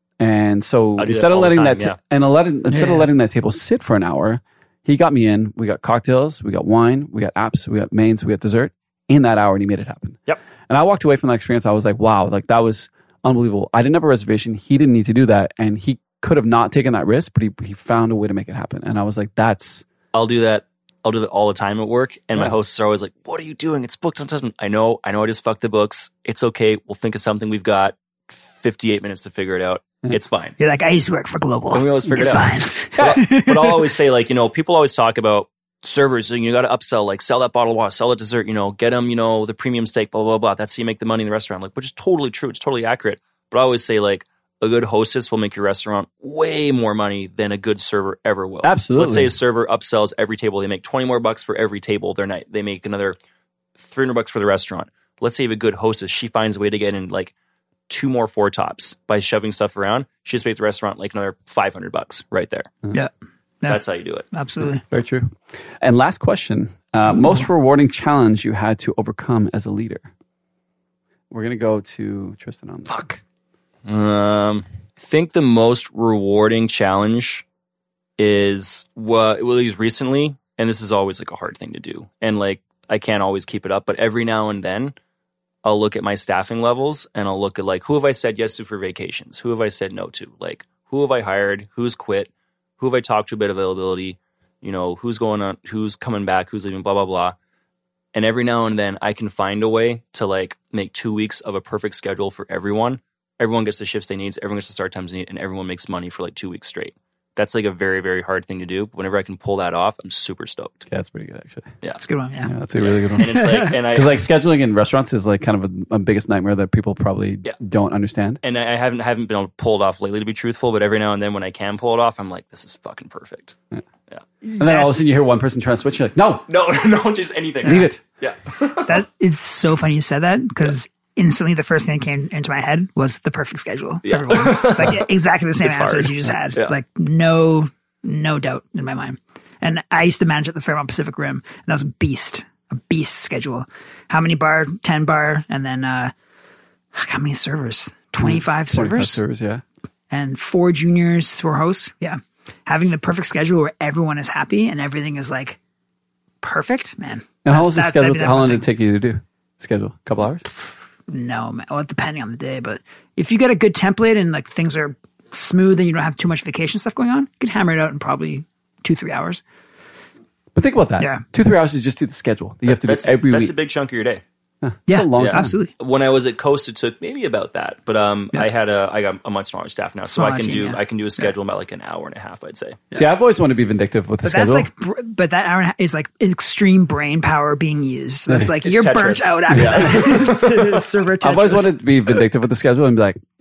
And so instead of letting that, ta- and letting, instead Yeah. of letting that table sit for an hour, he got me in. We got cocktails. We got wine. We got apps. We got mains. We got dessert in that hour, and he made it happen. Yep. And I walked away from that experience. I was like, wow, like that was unbelievable. I didn't have a reservation. He didn't need to do that. And he could have not taken that risk, but he, he found a way to make it happen. And I was like, that's... I'll do that. I'll do that all the time at work. And Yeah. my hosts are always like, what are you doing? It's booked on time. I know. I know I just fucked the books. It's okay. We'll think of something. We've got fifty-eight minutes to figure it out. Yeah. It's fine. You're like, I used to work for Global. And we always figure it's it out. fine. but, but I'll always say, like, you know, people always talk about servers, and you got to upsell, like sell that bottle of water, sell the dessert, you know, get them, you know, the premium steak, blah, blah, blah. That's how you make the money in the restaurant. Like, which is totally true. It's totally accurate. But I always say, like, a good hostess will make your restaurant way more money than a good server ever will. Absolutely. Let's say a server upsells every table. They make twenty more bucks for every table their night. They make another three hundred bucks for the restaurant. Let's say you have a good hostess. She finds a way to get in like two more four tops by shoving stuff around. She just makes the restaurant like another five hundred bucks right there. Yeah. Yeah. That's how you do it. Absolutely. Very true. And last question. Uh, most rewarding challenge you had to overcome as a leader? We're going to go to Tristan on this. Fuck. Um, I think the most rewarding challenge is what, well, at least recently, and this is always like a hard thing to do. And like, I can't always keep it up, but every now and then I'll look at my staffing levels and I'll look at like, who have I said yes to for vacations? Who have I said no to? Like, who have I hired? Who's quit? Who have I talked to about availability? You know, who's going on, who's coming back, who's leaving, blah, blah, blah. And every now and then I can find a way to like make two weeks of a perfect schedule for everyone. Everyone gets the shifts they need, everyone gets the start times they need, and everyone makes money for like two weeks straight. That's like a very, very hard thing to do. But whenever I can pull that off, I'm super stoked. Yeah, that's pretty good, actually. Yeah. That's a good one. Yeah. Yeah, that's a really good one. And it's like, and I, Because like scheduling in restaurants is like kind of a, a biggest nightmare that people probably Yeah. don't understand. and I haven't haven't been able to pull it off lately, to be truthful. But every now and then, when I can pull it off, I'm like, this is fucking perfect. Yeah. And then all of a sudden you hear one person trying to switch, you're like, no, No, no, just anything. leave it. Yeah. That is so funny you said that because instantly the first thing that came into my head was the perfect schedule for Yeah. everyone. Like exactly the same It's answer hard. as you just had. Yeah. Like no, no doubt in my mind. And I used to manage at the Fairmont Pacific Rim, and that was a beast, a beast schedule. How many bar? ten bar, and then uh, how many servers? twenty-five servers, servers, yeah. and four juniors, four hosts. Yeah, having the perfect schedule where everyone is happy and everything is like perfect, man. And how was the That- schedule? that'd be the How long one did it thing. take you to do? Schedule? A couple hours? No, man. Well, depending on the day, but if you get a good template and like things are smooth and you don't have too much vacation stuff going on, you can hammer it out in probably two, three hours. But think about that. Yeah. Two, three hours to just do the schedule. You have to do That's it every that's week. a big chunk of your day. Yeah, a long Yeah. time. absolutely. When I was at Coast, it took maybe about that. But um, Yeah. I had a I got a much smaller staff now, so I Smaller can team, do yeah. I can do a schedule in about like an hour and a half, I'd say. See, I've always wanted to be vindictive with the But schedule. that's like, br- but that hour and a half is like extreme brain power being used. That's Nice. like It's you're Tetris. burnt out after Yeah. that. It's server Tetris. I've always wanted to be vindictive with the schedule and be like,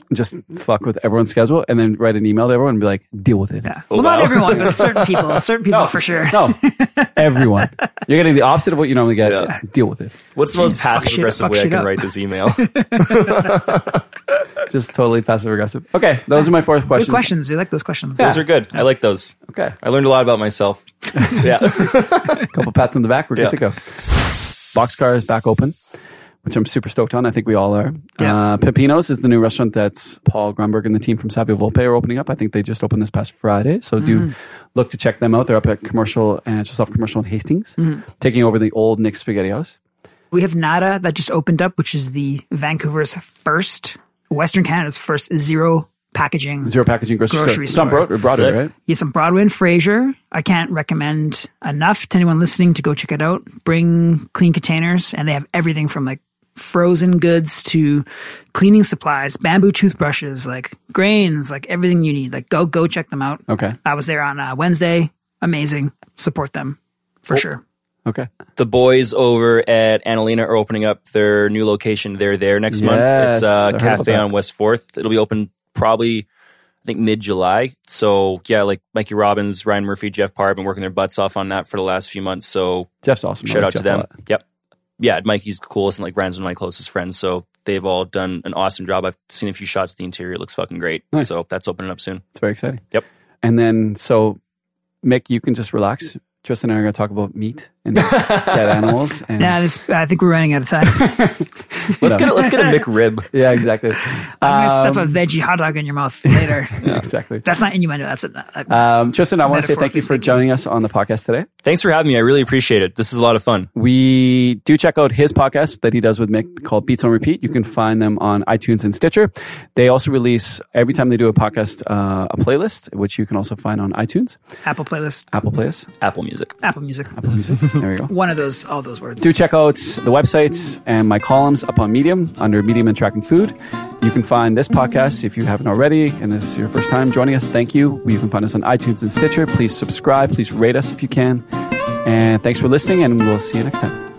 just fuck with everyone's schedule, and then write an email to everyone and be like, deal with it. Yeah. Oh, Well, not wow. everyone, but certain people. Certain people No, for sure. No, everyone. You're getting the opposite of what you normally get. Yeah. Deal with it. What's the most Jeez, fuck passive shit- aggressive fuck way I shit can up. write this email? Just totally passive aggressive. Okay, those are my four Good questions. questions. You like those questions? Yeah. Those are good. I like those. Okay, I learned a lot about myself. Yeah. a couple pats on the back. We're Yeah. good to go. Boxcar is back open, which I'm super stoked on. I think we all are. Yeah. Uh, Pepino's is the new restaurant that's Paul Grunberg and the team from Savio Volpe are opening up. I think they just opened this past Friday. So do look to check them out. They're up at Commercial and just off Commercial in Hastings, taking over the old Nick's Spaghetti House. We have Nada that just opened up, which is the Vancouver's first, Western Canada's first zero packaging. Zero packaging grocery, Grocery store. It's on store. Broad- Broadway, Sick. right? Yes, on Broadway and Fraser. I can't recommend enough to anyone listening to go check it out. Bring clean containers, and they have everything from like frozen goods to cleaning supplies, bamboo toothbrushes, like grains, like everything you need. Like go, go check them out. Okay. I was there on uh, Wednesday. Amazing. Support them for sure. Okay. The boys over at Annalena are opening up their new location. They're there next month. Yes, It's I a heard about cafe that. on West fourth. It'll be open probably, I think, mid-July. So, yeah, like Mikey Robbins, Ryan Murphy, Jeff Parr have been working their butts off on that for the last few months. So, Jeff's awesome. I shout like out to Jeff a them. lot. Yep. Yeah, Mikey's the coolest, and like Ryan's one of my closest friends. So, they've all done an awesome job. I've seen a few shots of the interior. It looks fucking great. Nice. So, that's opening up soon. It's very exciting. Yep. And then, so, Mick, you can just relax. Tristan and I are going to talk about meat and dead animals. And Yeah, this, I think we're running out of time. Let's get a, let's get a McRib. yeah, exactly. I'm going to Um, stuff a veggie hot dog in your mouth later. yeah, exactly. That's not innuendo. That's a, Um, Tristan, I want to say thank you for Metaphorically joining us on the podcast today. Thanks for having me. I really appreciate it. This is a lot of fun. We do check out his podcast that he does with Mick called Beats on Repeat. You can find them on iTunes and Stitcher. They also release, every time they do a podcast, uh, a playlist, which you can also find on iTunes, Apple playlist, Apple Playlist, Apple Music. Apple Music. Apple Music. There we go. One of those, all those words. Do check out the website and my columns up on Medium under Medium and Tracking Food. You can find this podcast if you haven't already, and this is your first time joining us. Thank you. You can find us on iTunes and Stitcher. Please subscribe. Please rate us if you can. And thanks for listening, and we'll see you next time.